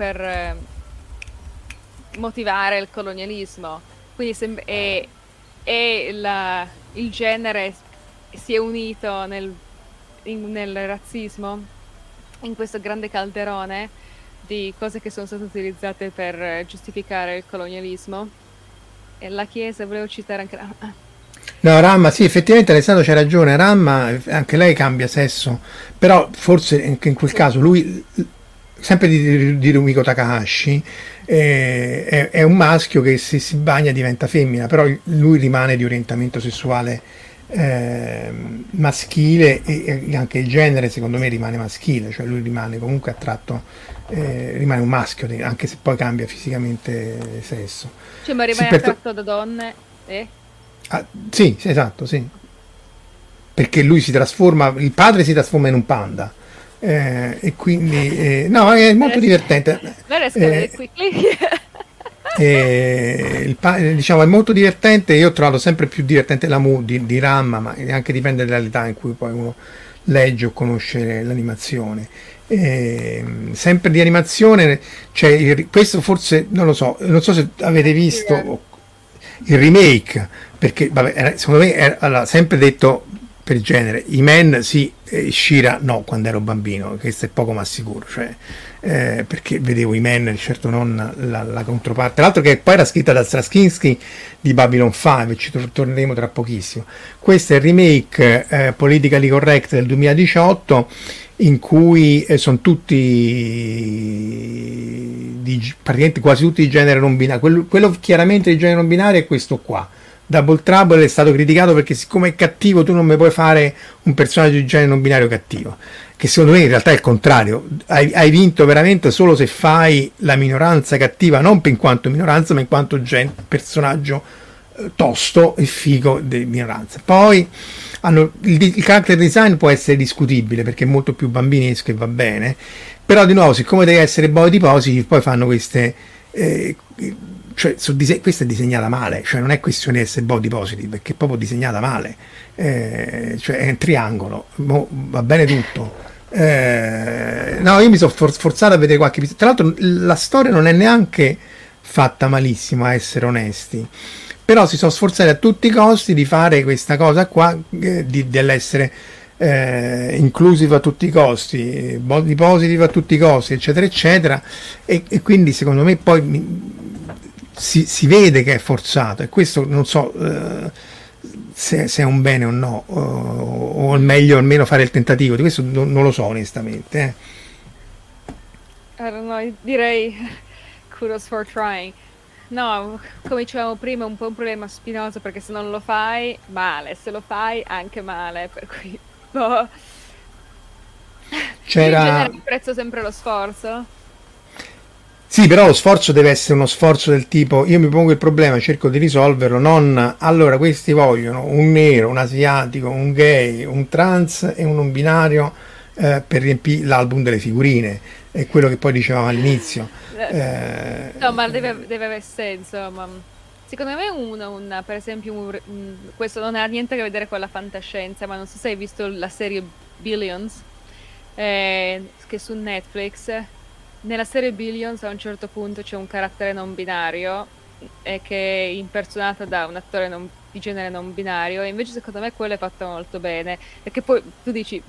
motivare il colonialismo, quindi il genere si è unito nel razzismo, in questo grande calderone di cose che sono state utilizzate per giustificare il colonialismo. E la Chiesa, volevo citare anche No, Ramma, sì, effettivamente Alessandro c'ha ragione, Ramma, anche lei cambia sesso, però forse anche in quel caso lui, sempre di Rumiko Takahashi, è un maschio che se si bagna diventa femmina, però lui rimane di orientamento sessuale maschile, e anche il genere secondo me rimane maschile, cioè lui rimane comunque attratto, rimane un maschio, anche se poi cambia fisicamente sesso. Cioè, ma rimane attratto da donne? Sì, esatto, sì. Perché lui si trasforma, il padre si trasforma in un panda. E quindi no, è molto divertente. Diciamo, è molto divertente. Io ho trovato sempre più divertente la Mu di Ramma, ma anche dipende dall'età in cui poi uno legge o conosce l'animazione. Sempre di animazione c'è questo, forse non so se avete visto il remake, perché vabbè, secondo me allora, sempre detto per genere, He-Man sì, She-Ra no, quando ero bambino, questo è poco ma sicuro, cioè, perché vedevo He-Man, certo non la controparte, tra l'altro che poi era scritta da Straczynski di Babylon 5, ci torneremo tra pochissimo. Questo è il remake Politically Correct del 2018, in cui sono tutti praticamente quasi tutti di genere non binario. Quello chiaramente di genere non binario è questo qua. Double Trouble è stato criticato perché siccome è cattivo tu non mi puoi fare un personaggio di genere non binario cattivo, che secondo me in realtà è il contrario. Hai vinto veramente solo se fai la minoranza cattiva, non in quanto minoranza ma in quanto personaggio tosto e figo di minoranza. Poi il character design può essere discutibile perché è molto più bambinesco e va bene, però di nuovo siccome deve essere body positive poi fanno queste cioè questa è disegnata male, cioè non è questione di essere body positive, perché è proprio disegnata male, cioè è un triangolo, va bene tutto. No, io mi sono forzato a vedere qualche episodio, tra l'altro la storia non è neanche fatta malissimo, a essere onesti, però si sono sforzati a tutti i costi di fare questa cosa qua, dell'essere inclusive a tutti i costi, body positive a tutti i costi, eccetera eccetera, e quindi secondo me poi si vede che è forzato, e questo non so se è un bene o no, o è meglio almeno fare il tentativo di questo, non lo so onestamente. I don't know, direi kudos for trying. No, come dicevamo prima, è un po' un problema spinoso, perché se non lo fai male, se lo fai anche male, per cui c'era... In genere apprezzo sempre lo sforzo. Sì, però lo sforzo deve essere uno sforzo del tipo, io mi pongo il problema, cerco di risolverlo, non allora questi vogliono un nero, un asiatico, un gay, un trans e un non binario per riempire l'album delle figurine, è quello che poi dicevamo all'inizio. No, ma deve avere senso, ma secondo me per esempio questo non ha niente a che vedere con la fantascienza, ma non so se hai visto la serie Billions, che è su Netflix. Nella serie Billions a un certo punto c'è un carattere non binario che è impersonato da un attore di genere non binario, e invece secondo me quello è fatto molto bene, perché poi tu dici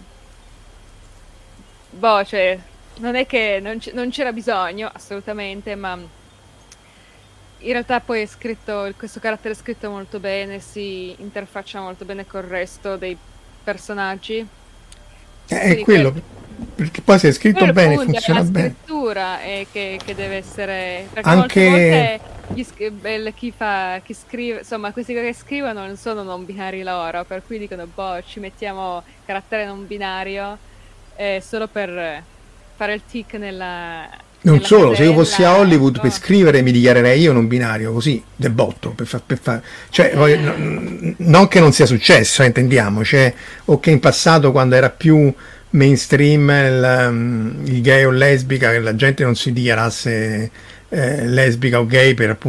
cioè non è che non c'era bisogno assolutamente, ma in realtà poi questo carattere è scritto molto bene, si interfaccia molto bene col resto dei personaggi. È quello, perché poi se è scritto bene funziona bene. La scrittura è che deve essere, perché anche molte volte chi scrive, insomma, questi che scrivono non sono non binari loro, per cui dicono, boh, ci mettiamo carattere non binario solo per fare il tick Non solo, se io fossi a Hollywood no. per scrivere mi dichiarerei io non binario, così, del botto, cioè, non che non sia successo, intendiamo, cioè, o che in passato quando era più mainstream il gay o lesbica, che la gente non si dichiarasse lesbica o gay per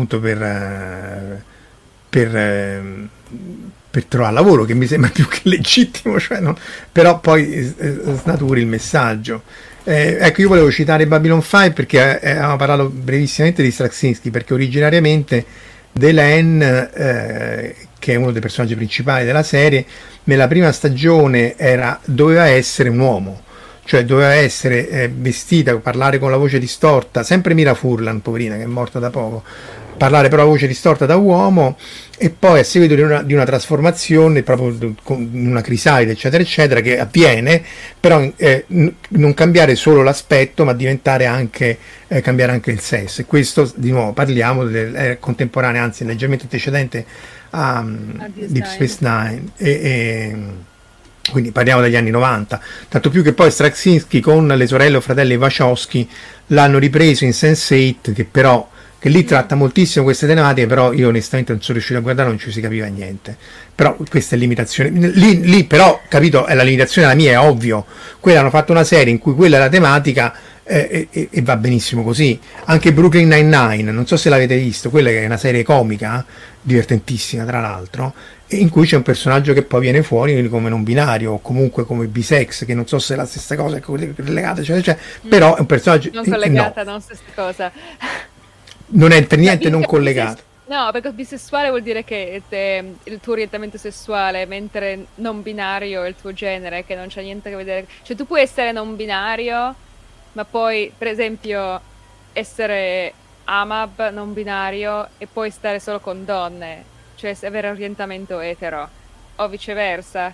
trovare lavoro, che mi sembra più che legittimo, cioè però poi snaturi il messaggio. Ecco, io volevo citare Babylon 5 perché avevamo parlato brevissimamente di Straczynski, perché originariamente Delenn, che è uno dei personaggi principali della serie, nella prima stagione doveva essere un uomo, cioè doveva essere vestita, parlare con la voce distorta, sempre Mira Furlan, poverina, che è morta da poco, parlare però la voce distorta da uomo, e poi a seguito di una trasformazione, proprio con una crisalide, eccetera, eccetera, che avviene, però non cambiare solo l'aspetto, ma diventare cambiare anche il sesso. E questo, di nuovo, parliamo del contemporaneo, anzi leggermente antecedente a Deep Space Nine. Quindi parliamo degli anni 90, tanto più che poi Straczynski con le sorelle o fratelli Wachowski l'hanno ripreso in Sense8, che lì tratta moltissimo queste tematiche, però io onestamente non sono riuscito a guardare, non ci si capiva niente. Però questa è limitazione. Lì però, capito, è la limitazione la mia, è ovvio. Quella hanno fatto una serie in cui quella è la tematica e va benissimo così. Anche Brooklyn Nine-Nine, non so se l'avete visto, quella che è una serie comica, divertentissima tra l'altro, in cui c'è un personaggio che poi viene fuori come non binario o comunque come bisex, che non so se è la stessa cosa, è collegata, cioè, però è un personaggio non collegata, non stessa cosa. Non è per niente non collegato. No, perché bisessuale vuol dire che il tuo orientamento sessuale, mentre non binario è il tuo genere, che non c'è niente a che vedere. Cioè tu puoi essere non binario, ma poi per esempio essere AMAB non binario e poi stare solo con donne, cioè avere orientamento etero, o viceversa.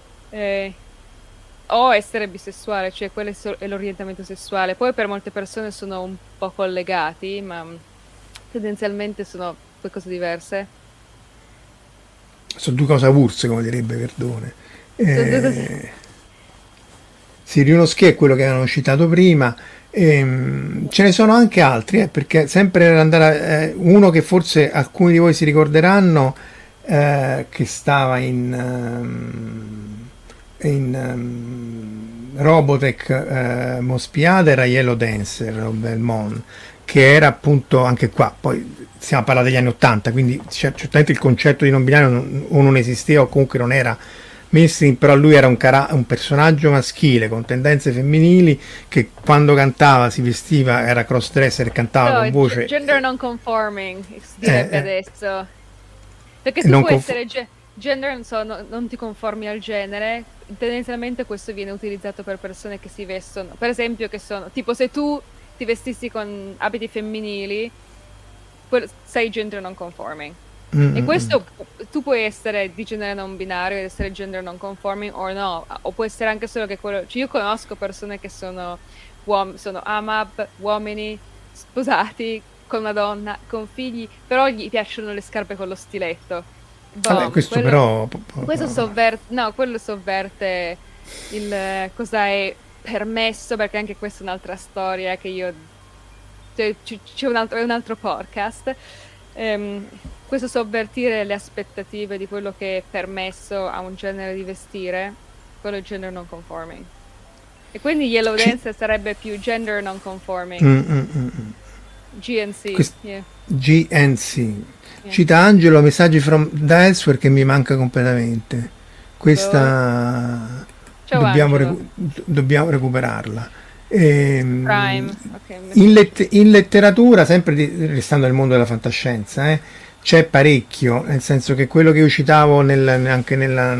O essere bisessuale, cioè quello è l'orientamento sessuale. Poi per molte persone sono un po' collegati, ma tendenzialmente sono due cose diverse. Sono due cose avulse, come direbbe Verdone. Siriunoschi è quello che avevano citato prima. Ce ne sono anche altri, perché sempre per andare uno che forse alcuni di voi si ricorderanno, che stava in Robotech Mospiada, era Yellow Dancer o Belmont, che era appunto anche qua, poi stiamo a parlare degli anni 80, quindi certamente il concetto di non binario o non esisteva o comunque non era mainstream, però lui era un personaggio maschile con tendenze femminili che quando cantava si vestiva, era crossdresser e cantava con voce gender non conforming, si direbbe adesso, perché tu puoi essere gender, non ti conformi al genere. Tendenzialmente questo viene utilizzato per persone che si vestono, per esempio, che sono tipo, se tu ti vestissi con abiti femminili sei gender non conforming. E questo tu puoi essere di genere non binario ed essere gender non conforming o no, o può essere anche solo che quello, cioè io conosco persone che sono AMAB, uomini sposati con una donna, con figli, però gli piacciono le scarpe con lo stiletto. Vabbè, questo quello sovverte il cosa è permesso, perché anche questa è un'altra storia che c'è un altro podcast. Questo sovvertire le aspettative di quello che è permesso a un genere di vestire, quello è gender non conforming. E quindi Yellow Dancer sarebbe più gender non conforming. GNC. GNC. Cita Angelo Messaggi from the Elsewhere, che mi manca completamente. Questa dobbiamo recuperarla. Prime. Okay. In letteratura, sempre restando nel mondo della fantascienza, c'è parecchio, nel senso che quello che io citavo anche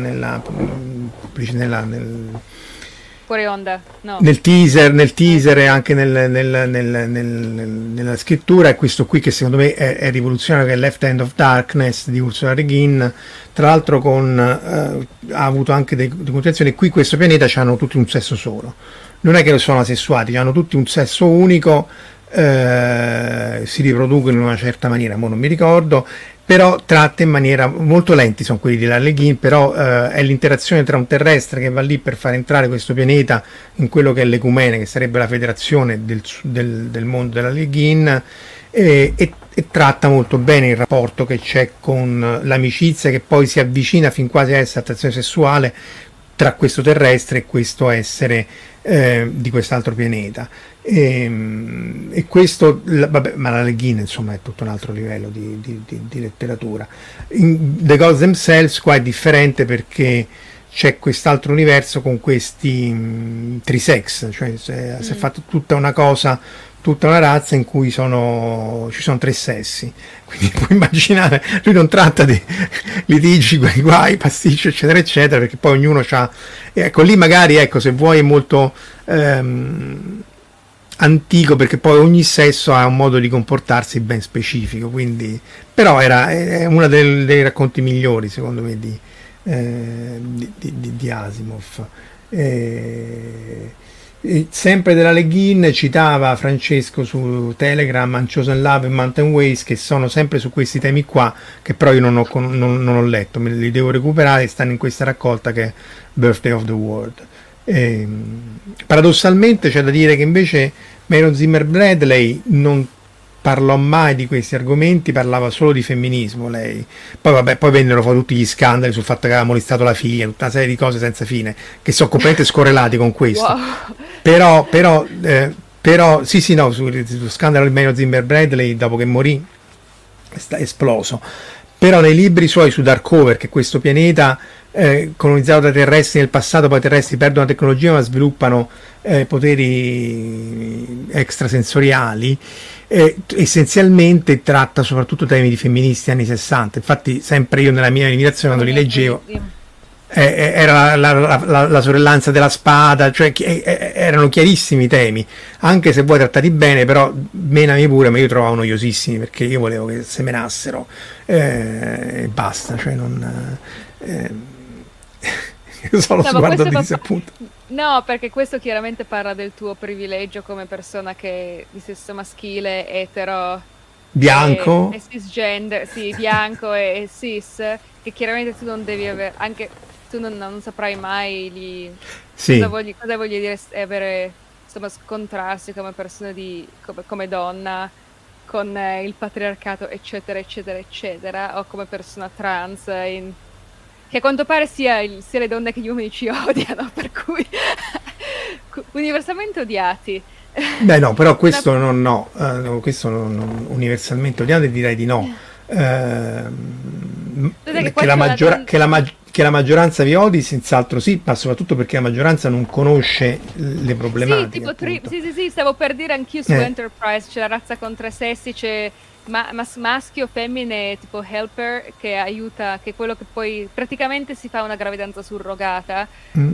fuori onda, no. nel teaser e anche nella scrittura, è questo qui che secondo me è rivoluzionario, che è Left Hand of Darkness di Ursula Le Guin, tra l'altro ha avuto anche delle continuazioni. Qui questo pianeta hanno tutti un sesso solo, non è che sono asessuati, hanno tutti un sesso unico, si riproducono in una certa maniera, mo non mi ricordo, però tratta in maniera molto lenti sono quelli di Lalleghin, però è l'interazione tra un terrestre che va lì per far entrare questo pianeta in quello che è l'Ecumene, che sarebbe la federazione del mondo dell'Alleghin, e tratta molto bene il rapporto che c'è con l'amicizia, che poi si avvicina fin quasi a essere attrazione sessuale tra questo terrestre e questo essere di quest'altro pianeta. E questo, vabbè, ma l'Alleghin insomma è tutto un altro livello di letteratura. In The Gods Themselves qua è differente perché c'è quest'altro universo con questi trisex, cioè si è fatto tutta una cosa, tutta una razza in cui ci sono 3 sessi, quindi puoi immaginare, lui non tratta di litigi, guai, pasticci eccetera eccetera, perché poi ognuno ha, ecco lì magari, ecco, se vuoi è molto antico, perché poi ogni sesso ha un modo di comportarsi ben specifico, quindi però è uno dei racconti migliori secondo me di Asimov. Sempre dell'Alleghin citava Francesco su Telegram Unchosen Love e Mountain Ways, che sono sempre su questi temi qua, che però io non ho letto, me li devo recuperare, stanno in questa raccolta che è Birthday of the World. Paradossalmente c'è da dire che invece Marion Zimmer Bradley non parlò mai di questi argomenti, parlava solo di femminismo lei. Poi vennero fuori tutti gli scandali sul fatto che aveva molestato la figlia, tutta una serie di cose senza fine che sono completamente scorrelati con questo. Wow. Però sì no, sullo scandalo di Marion Zimmer Bradley dopo che morì è esploso. Però nei libri suoi su Darkover, che questo pianeta colonizzato da terrestri nel passato, poi i terrestri perdono la tecnologia ma sviluppano poteri extrasensoriali, essenzialmente tratta soprattutto temi di femministi anni 60. Infatti sempre io nella mia imitazione quando li leggevo era la sorellanza della spada, cioè erano chiarissimi i temi, anche se voi trattati bene, però menami pure, ma io trovavo noiosissimi perché io volevo che semenassero e basta, cioè non io solo guardo di appunto. No, perché questo chiaramente parla del tuo privilegio come persona che di sesso maschile, etero, bianco e cisgender, sì, bianco e cis, che chiaramente tu non devi avere, anche tu non saprai mai sì. cosa voglia dire avere, insomma, scontrarsi come persona come donna con il patriarcato eccetera eccetera eccetera, o come persona trans che a quanto pare sia le donne che gli uomini ci odiano, per cui universalmente odiati. Beh no, però questo questo non universalmente odiato, direi di no. Che la maggioranza vi odi, senz'altro sì, ma soprattutto perché la maggioranza non conosce le problematiche. Sì, stavo per dire anch'io su Enterprise c'è la razza con 3 sessi, c'è maschio, femmine, tipo helper, che aiuta, che è quello che poi praticamente si fa una gravidanza surrogata.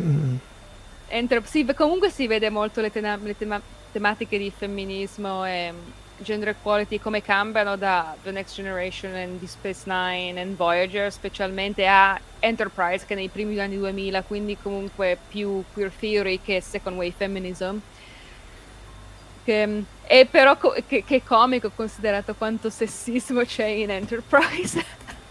Sì, comunque si vede molto le tematiche di femminismo e gender equality come cambiano da The Next Generation e Deep Space Nine e Voyager, specialmente a Enterprise, che nei primi anni 2000, quindi comunque più queer theory che second wave feminism. E però che è comico considerato quanto sessismo c'è in Enterprise.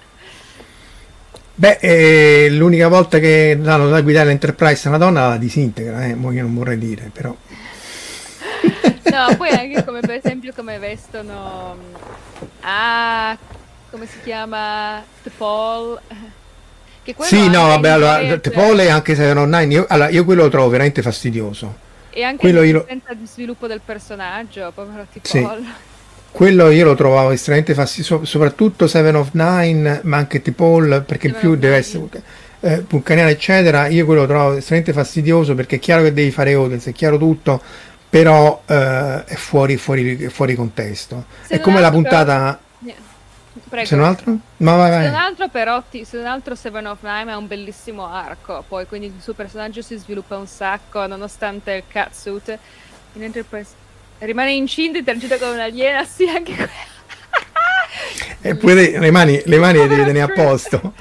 Beh, l'unica volta che danno da guidare l'Enterprise a una donna la disintegra, io non vorrei dire, però. No, poi anche come per esempio come vestono come si chiama, T'Pol, che sì, no, vabbè, allora T'Pol è anche se non io quello lo trovo veramente fastidioso. E anche l'assenza di sviluppo del personaggio, povero T'Pol. Sì. Quello io lo trovavo estremamente fastidioso, soprattutto Seven of Nine, ma anche T'Pol, perché in più deve essere Puncaniana eccetera. Io quello lo trovo estremamente fastidioso perché è chiaro che devi fare audience, è chiaro tutto, però è fuori contesto. È come la puntata. Prego. Se non altro? Ma vai. Se non altro Seven of Nine è un bellissimo arco, poi quindi il suo personaggio si sviluppa un sacco nonostante il catsuit in Enterprise. Rimane incinta, interagita con un'aliena, sì, anche e poi le mani le devi tenere a posto.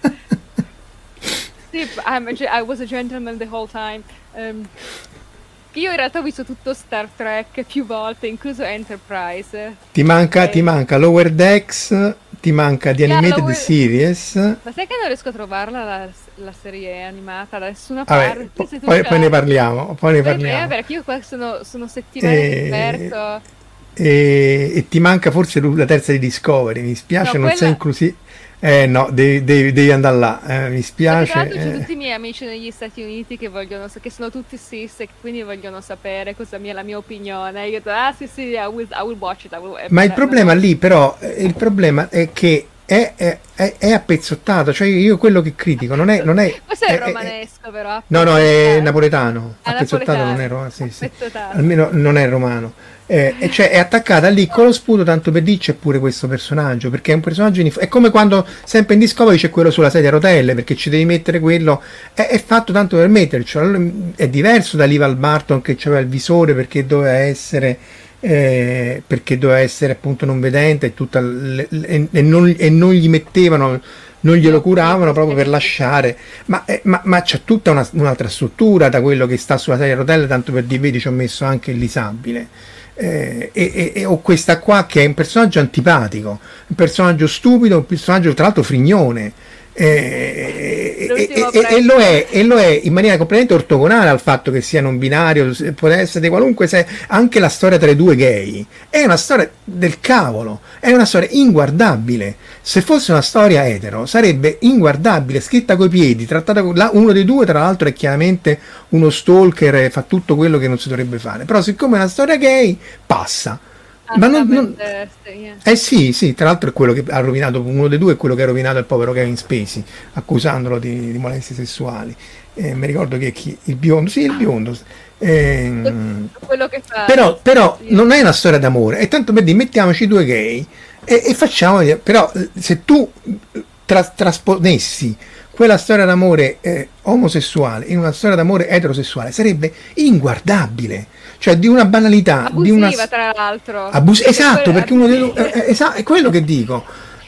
Sì, I was a gentleman the whole time. Io in realtà ho visto tutto Star Trek più volte, incluso Enterprise. Ti manca Lower Decks, ti manca The Animated Series. Ma sai che non riesco a trovarla la serie animata da nessuna Vabbè, parte? poi ne parliamo. Perché io qua sono settimane che perdo. E ti manca forse la terza di Discovery, mi spiace, No, non sei inclusivo. No, devi andare là, mi spiace. Tra l'altro c'ho tutti i miei amici negli Stati Uniti che che sono tutti cis e quindi vogliono sapere la mia opinione. Io ho detto, sì, I will watch it. Ma il problema lì però, il problema è che è appezzottato, cioè io quello che critico non è questo è romanesco però. No, è napoletano. Appezzottato napoletano. non è romano, sì. Almeno non è romano. Cioè è attaccata lì con lo sputo, tanto per dire c'è pure questo personaggio, perché è un personaggio è come quando sempre in Discovery c'è quello sulla sedia a rotelle, perché ci devi mettere quello, è fatto tanto per metterci. Allora, è diverso da Lival Barton che aveva il visore perché doveva essere appunto non vedente e non gli mettevano, non glielo curavano proprio per lasciare, ma c'è tutta un'altra struttura da quello che sta sulla sedia a rotelle, tanto per dire, vedi, ci ho messo anche il disabile. E ho questa qua che è un personaggio antipatico, un personaggio stupido, un personaggio tra l'altro frignone, e lo è in maniera completamente ortogonale al fatto che sia non binario, può essere di qualunque anche la storia tra i due gay è una storia del cavolo, è una storia inguardabile. Se fosse una storia etero sarebbe inguardabile, scritta coi piedi, trattata uno dei due tra l'altro è chiaramente uno stalker e fa tutto quello che non si dovrebbe fare, però siccome è una storia gay passa. Ma sì, tra l'altro è quello che ha rovinato, uno dei due è quello che ha rovinato il povero Kevin Spacey, accusandolo di molestie sessuali. Mi ricordo che il biondo, quello che fa. Però non è una storia d'amore, è tanto per dire mettiamoci due gay e facciamo, però se tu trasponessi quella storia d'amore omosessuale in una storia d'amore eterosessuale sarebbe inguardabile, cioè di una banalità, abusiva tra l'altro. Esatto, perché uno dei due è quello che dico.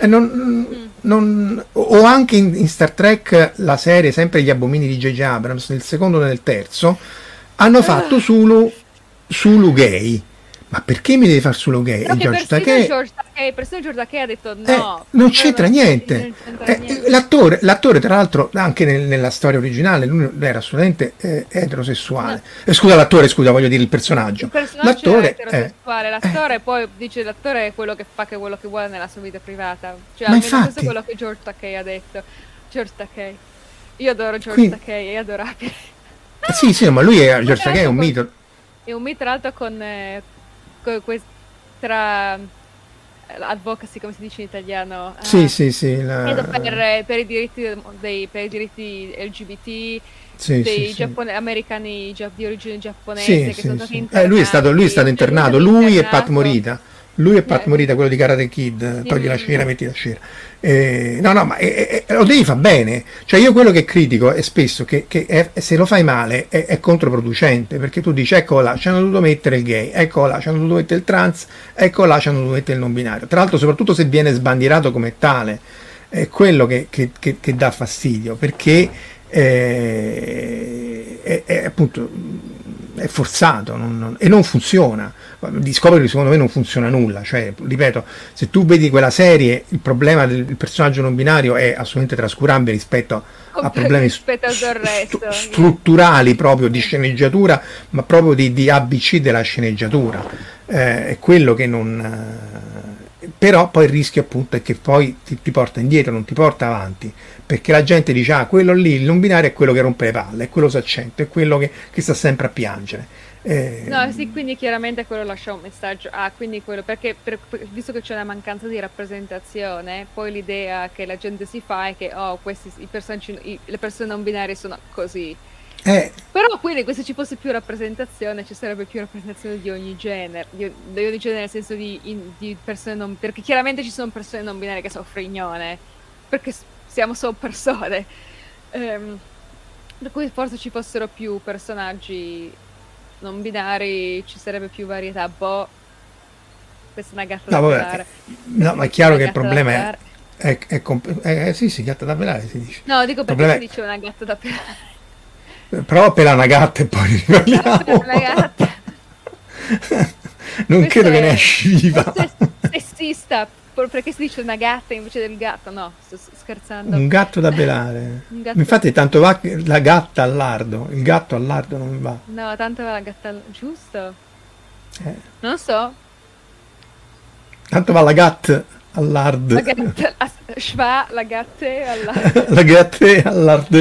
O anche in Star Trek la serie, sempre gli abomini di J.J. Abrams, nel secondo e nel terzo hanno fatto Sulu gay. Ma perché mi devi far solo gay? George Takei ha detto no. Non c'entra niente. L'attore, tra l'altro, anche nella storia originale, lui era assolutamente eterosessuale. L'attore, voglio dire il personaggio. Il personaggio è eterosessuale, l'attore poi dice l'attore è quello che fa che quello che vuole nella sua vita privata. Cioè, ma almeno infatti, questo è quello che George Takei ha detto. George Takei. Io adoro George Takei, è adorabile. Sì, ma lui George Takei è un mito. È un mito, tra l'altro, tra advocacy, come si dice in italiano, sì, per i diritti LGBT, americani di origine giapponese che sono stati internati. Lui è stato internato, lui e Pat Morita. Lui è Pat Morita, quello di Karate Kid, togli la cera, metti la cera. Ma lo devi fare bene. Cioè io quello che critico è spesso che se lo fai male è controproducente, perché tu dici ecco là, ci hanno dovuto mettere il gay, ecco là, ci hanno dovuto mettere il trans, ecco là, ci hanno dovuto mettere il non binario. Tra l'altro soprattutto se viene sbandierato come tale, è quello che dà fastidio, perché è appunto è forzato e non funziona. Discovery secondo me non funziona nulla, cioè ripeto, se tu vedi quella serie il problema del personaggio non binario è assolutamente trascurabile rispetto a problemi strutturali proprio di sceneggiatura, ma proprio di ABC della sceneggiatura, è quello che non però poi il rischio appunto è che poi ti porta indietro, non ti porta avanti, perché la gente dice quello lì, il non binario è quello che rompe le palle, è quello saccente, è quello che sta sempre a piangere. No, sì, quindi chiaramente quello lascia un messaggio. Quindi quello perché visto che c'è una mancanza di rappresentazione, poi l'idea che la gente si fa è che le persone non binarie sono così. Però quindi se ci fosse più rappresentazione ci sarebbe più rappresentazione di ogni genere, di ogni genere nel senso di persone non, perché chiaramente ci sono persone non binarie che sono frignone, perché siamo solo persone, per cui forse ci fossero più personaggi non binari, ci sarebbe più varietà. Questa è una gatta da pelare. No, ma è chiaro che il problema sì, gatta da pelare si dice. No, dico perché si dice una gatta da pelare. Prova a pelare una gatta e poi riparliamo. Una gatta. Non Questo credo che ne è- esci viva. questo è sessista, perché si dice una gatta invece del gatto. No, sto scherzando. Un gatto da pelare. Un gatto- Infatti tanto va la gatta al lardo, il gatto al lardo non va. No, tanto la gatta... Giusto? Eh. Non so. Tanto va la gatta al lard. La gatta... Schwa, la gatte alla... La gatta al lard.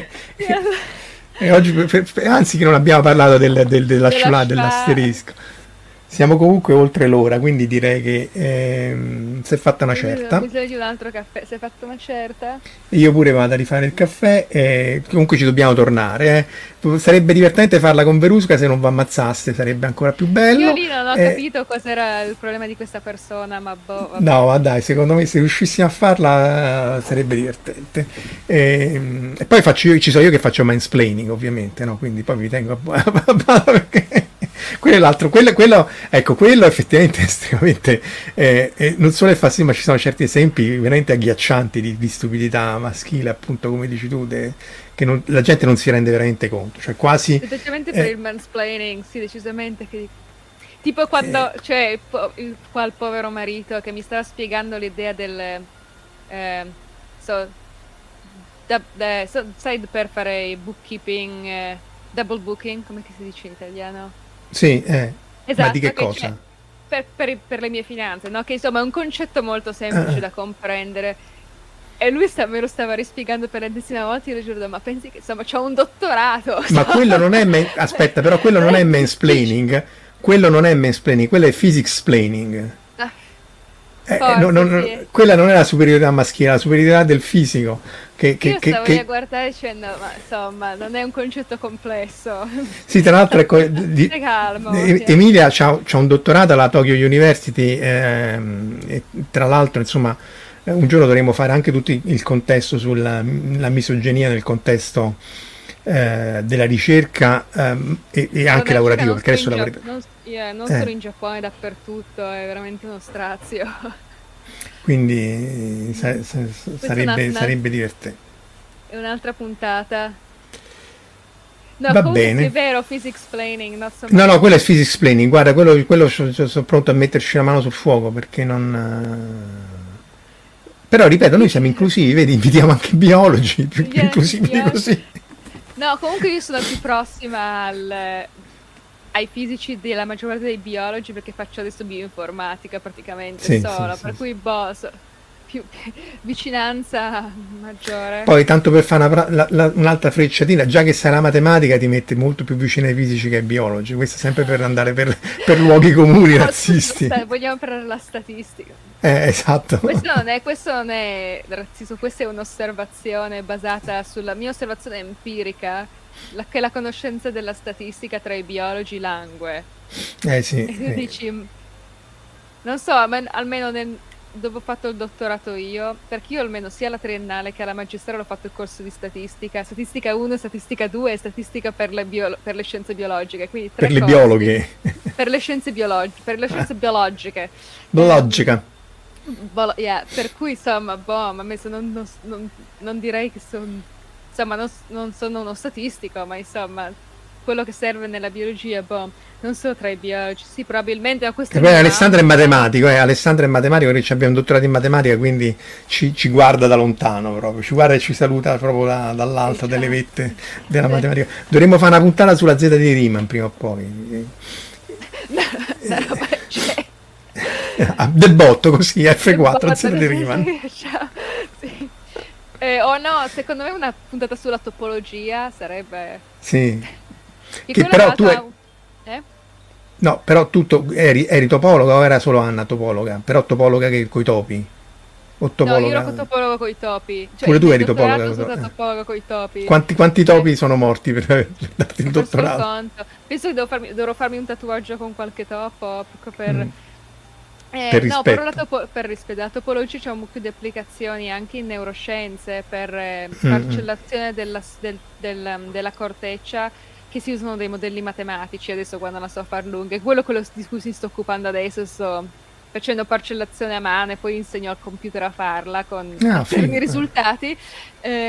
E oggi, anzi che non abbiamo parlato della Della schwa, schwa. dell'asterisco. Siamo comunque oltre l'ora, quindi direi che si è fatta una certa. Ho bisogno di un altro caffè. Si è fatto una certa? Io pure vado a rifare il caffè e comunque ci dobbiamo tornare. Sarebbe divertente farla con Verusca, se non vi ammazzaste sarebbe ancora più bello. Io lì non ho Eh, capito cos'era il problema di questa persona, ma boh, vabbè. No, ma dai, secondo me se riuscissimo a farla sarebbe divertente. E poi ci so io che faccio mansplaining, ovviamente, no? Quindi poi vi tengo a bada perché quello è l'altro, ecco, quello effettivamente è estremamente, non solo è facile, ma ci sono certi esempi veramente agghiaccianti di stupidità maschile, appunto, come dici tu, che la gente non si rende veramente conto, cioè quasi... Specialmente per il mansplaining, sì, decisamente. Tipo quando c'è qua il povero marito che mi stava spiegando l'idea del... sai, per fare bookkeeping, double booking, come si dice in italiano? Sì, Esatto, ma di che che cosa? c'è per le mie finanze, no? Che insomma è un concetto molto semplice da comprendere. E lui me lo stava rispiegando per l'ennesima volta, io le giuro, ma pensi che insomma c'ho un dottorato? Ma quello non è aspetta, però quello non è mansplaining, quello non è mansplaining, quello è physics-plaining. Forse, sì. Quella non è la superiorità maschile, è la superiorità del fisico. Io stavo lì a guardare dicendo, ma insomma, non è un concetto complesso. Sì, tra l'altro ecco, Stai calmo. Emilia c'ha un dottorato alla Tokyo University, e tra l'altro insomma un giorno dovremo fare anche tutto il contesto sulla la misoginia nel contesto della ricerca e anche lavorativo, perché adesso lavori... Non solo in Giappone, dappertutto, è veramente uno strazio. Quindi sarebbe divertente. È un'altra puntata. No, Va comunque bene. sì, è vero, physics planning, not so No, much. quello è physics planning, guarda, quello sono pronto a metterci la mano sul fuoco perché non... Però ripeto, noi siamo inclusivi, vedi, invitiamo anche i biologi, più inclusivi di così. No, comunque io sono più prossima ai fisici della maggior parte dei biologi perché faccio adesso bioinformatica praticamente Sì, sola, sì, per sì. cui più vicinanza maggiore. Poi tanto per fare un'altra frecciatina, già che sai la matematica ti mette molto più vicino ai fisici che ai biologi, questo sempre per andare per luoghi comuni razzisti. Vogliamo parlare della statistica. Esatto. Questo non è razzismo, questa è un'osservazione basata sulla mia osservazione empirica, che la conoscenza della statistica tra i biologi langue. Sì. E tu dici, non so, almeno dove ho fatto il dottorato io, perché io almeno sia alla triennale che alla magistrale ho fatto il corso di statistica 1, statistica 2 e statistica per le scienze biologiche, quindi tre Per le corsi. biologhe. Per le scienze biologiche. Biologica. Yeah, per cui insomma, ma non direi che insomma, non sono uno statistico, ma insomma, quello che serve nella biologia, non so tra i biologi, sì, probabilmente a questo Poi Alessandro è matematico, Alessandro è matematico, noi abbiamo un dottorato in matematica, quindi ci guarda da lontano proprio, ci guarda e ci saluta proprio dall'alto delle vette della matematica. Dovremmo fare una puntata sulla Z di Riemann prima o poi. Una roba c'è. Del botto così, F4, Z di Riemann. Sì. O no, secondo me una puntata sulla topologia sarebbe... Sì. Che però tu No, però eri topologa o era solo Anna topologa? Però topologa che coi topi? O topologa? No, io ero topologa coi topi. Cioè, pure tu eri topologa. topologa. Sono stata topologa coi topi. Quanti topi sono morti per darti il dottorato? Conto. Penso che dovrò farmi un tatuaggio con qualche topo proprio per rispetto. No, però per rispetto. La topologia c'è un mucchio di applicazioni anche in neuroscienze per parcellazione della corteccia, che si usano dei modelli matematici adesso quando la so a far lunga. È quello di cui si sto occupando adesso, sto facendo parcellazione a mano e poi insegno al computer a farla con i risultati.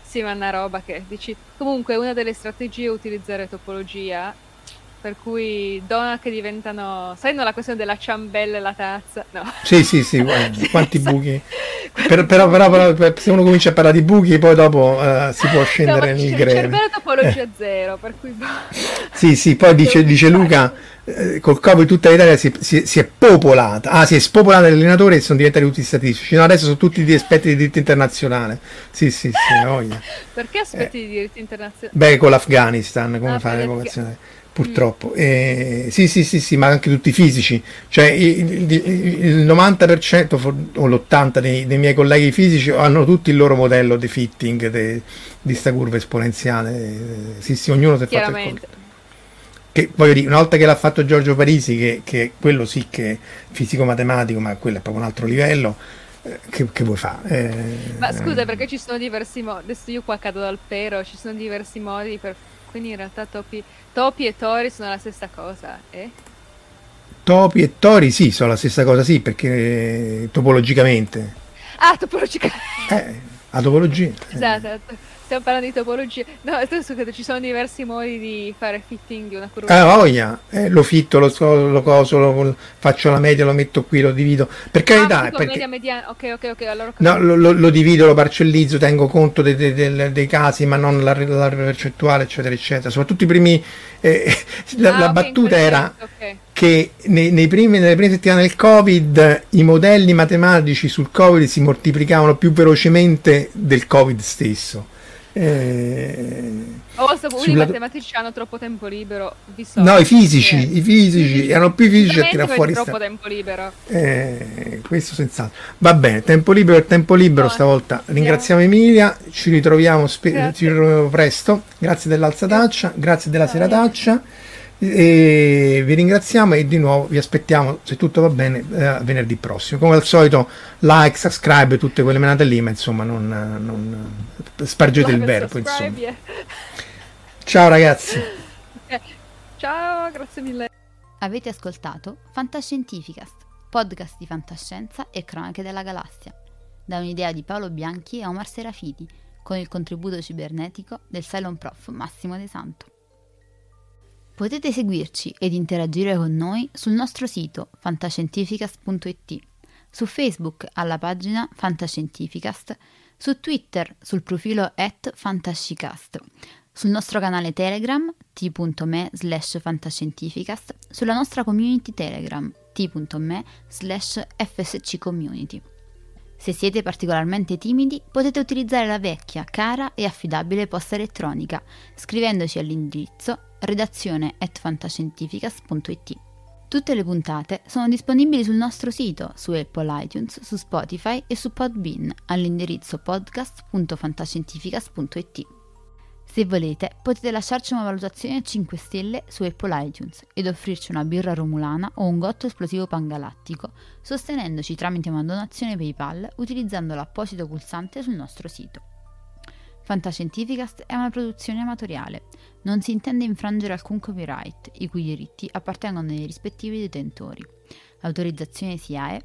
Sì, ma è una roba che dici. Comunque, una delle strategie è utilizzare topologia, per cui donut che diventano. Sai, no, la questione della ciambella e la tazza? No. Sì, guarda, quanti Esatto. buchi. Però, se uno comincia a parlare di buchi, poi dopo si può No, scendere ma nel c'è greve. cervello topologia zero, per cui. Sì, poi dice Luca, col Covid tutta l'Italia si è popolata, si è spopolata gli allenatori e sono diventati tutti statistici. No, adesso sono tutti di esperti di diritto internazionale. Sì, voglia. Perché aspetti di diritto internazionale? Beh, con l'Afghanistan, come fare perché- l'evocazione? Purtroppo. Sì, ma anche tutti fisici. Cioè il 90% o l'80% dei miei colleghi fisici hanno tutti il loro modello di fitting di sta curva esponenziale. Sì, ognuno si è fatto il Chiaramente. che voglio dire, una volta che l'ha fatto Giorgio Parisi, che quello sì che è fisico-matematico, ma quello è proprio un altro livello, che vuoi fare? Ma scusa, perché ci sono diversi modi. Adesso io qua cado dal pero, ci sono diversi modi per. Quindi in realtà topi e tori sono la stessa cosa, eh? Topi e tori sì, sono la stessa cosa, sì, perché topologicamente. Ah, topologia. La topologia. Esatto. Stiamo parlando di topologia. No, adesso che ci sono diversi modi di fare fitting di una curva. Voglia, lo fitto, lo coso, faccio la media, lo metto qui, lo divido. Per carità, tipo perché media mediana. Ok, allora no, lo divido, lo parcellizzo, tengo conto dei casi, ma non la percentuale, eccetera, eccetera. Soprattutto i primi. La ok, battuta in quel era senso, ok. che nelle prime settimane del Covid i modelli matematici sul Covid si moltiplicavano più velocemente del Covid stesso. I matematici hanno troppo tempo libero. No, i fisici erano più fisici a tirare fuori troppo tempo libero. questo senz'altro. Va bene, tempo libero stavolta. Ringraziamo Emilia, ci ritroviamo presto. Grazie dell'alzataccia, grazie della serataccia. E vi ringraziamo e di nuovo vi aspettiamo, se tutto va bene, venerdì prossimo. Come al solito, like, subscribe, tutte quelle menate lì, ma insomma non spargete il verbo, insomma. Ciao ragazzi. Ciao, grazie mille. Avete ascoltato Fantascientificast, podcast di fantascienza e cronache della galassia, da un'idea di Paolo Bianchi e Omar Serafiti, con il contributo cibernetico del Cylon Prof Massimo De Santo. Potete seguirci ed interagire con noi sul nostro sito fantascientificast.it, su Facebook alla pagina Fantascientificast, su Twitter sul profilo @fantascicast, sul nostro canale Telegram t.me/fantascientificast, sulla nostra community Telegram t.me/fsccommunity. Se siete particolarmente timidi, potete utilizzare la vecchia, cara e affidabile posta elettronica, scrivendoci all'indirizzo redazione@fantascientificast.it. Tutte le puntate sono disponibili sul nostro sito, su Apple iTunes, su Spotify e su Podbean, all'indirizzo podcast.fantascientificast.it. Se volete, potete lasciarci una valutazione a 5 stelle su Apple iTunes ed offrirci una birra romulana o un gotto esplosivo pangalattico, sostenendoci tramite una donazione PayPal utilizzando l'apposito pulsante sul nostro sito. Fantascientificast è una produzione amatoriale, non si intende infrangere alcun copyright, i cui diritti appartengono ai rispettivi detentori. L'autorizzazione SIAE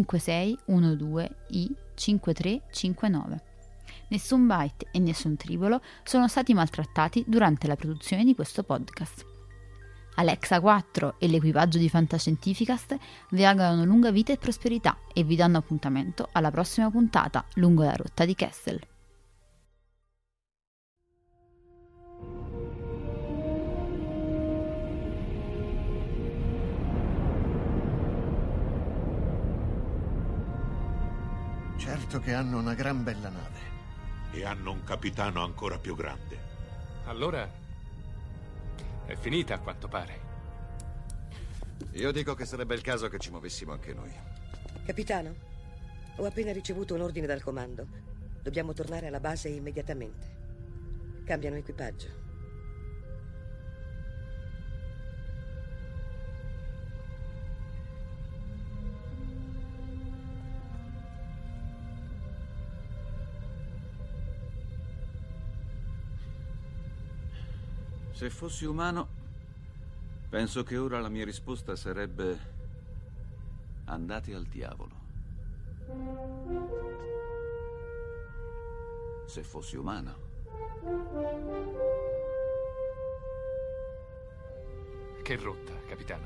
5612I5359. Nessun byte e nessun tribolo sono stati maltrattati durante la produzione di questo podcast. Alexa 4 e l'equipaggio di Fantascientificast vi augurano lunga vita e prosperità e vi danno appuntamento alla prossima puntata lungo la rotta di Kessel. Certo che hanno una gran bella nave. E hanno un capitano ancora più grande. Allora è finita, a quanto pare. Io dico che sarebbe il caso che ci muovessimo anche noi. Capitano, ho appena ricevuto un ordine dal comando. Dobbiamo tornare alla base immediatamente. Cambiano equipaggio. Se fossi umano, penso che ora la mia risposta sarebbe: andate al diavolo. Se fossi umano. Che rotta, capitano?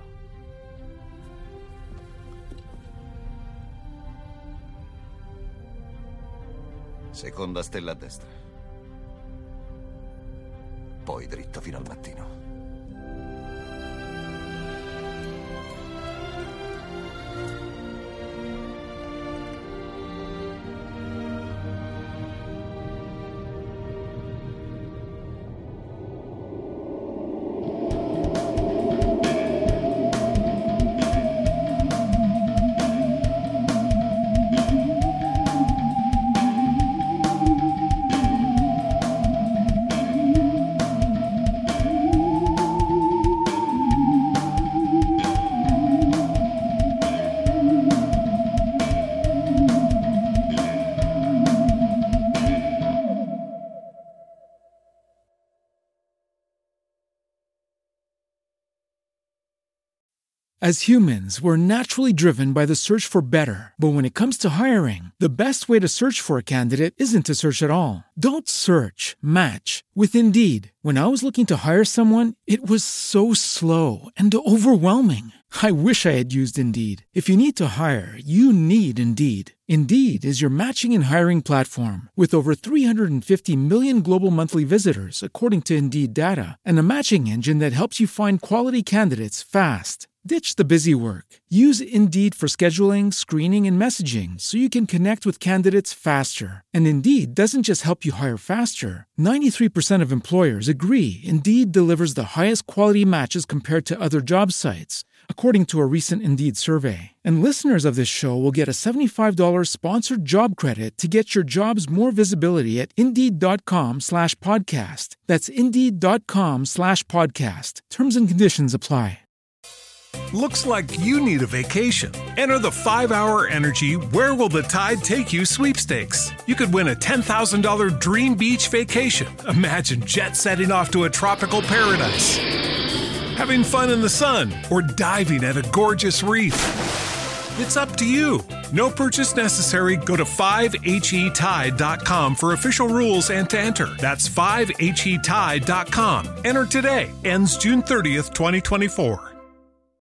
Seconda stella a destra. Poi dritto fino al mattino. As humans, we're naturally driven by the search for better. But when it comes to hiring, the best way to search for a candidate isn't to search at all. Don't search, match with Indeed. When I was looking to hire someone, it was so slow and overwhelming. I wish I had used Indeed. If you need to hire, you need Indeed. Indeed is your matching and hiring platform with over 350 million global monthly visitors, according to Indeed data, and a matching engine that helps you find quality candidates fast. Ditch the busy work. Use Indeed for scheduling, screening, and messaging so you can connect with candidates faster. And Indeed doesn't just help you hire faster. 93% of employers agree Indeed delivers the highest quality matches compared to other job sites, according to a recent Indeed survey. And listeners of this show will get a $75 sponsored job credit to get your jobs more visibility at Indeed.com/podcast. That's Indeed.com/podcast. Terms and conditions apply. Looks like you need a vacation. Enter the 5-Hour Energy Where Will the Tide Take You sweepstakes. You could win a $10,000 dream beach vacation. Imagine jet setting off to a tropical paradise, having fun in the sun, or diving at a gorgeous reef. It's up to you. No purchase necessary. Go to 5HETide.com for official rules and to enter. That's 5HETide.com. Enter today. Ends June 30th, 2024.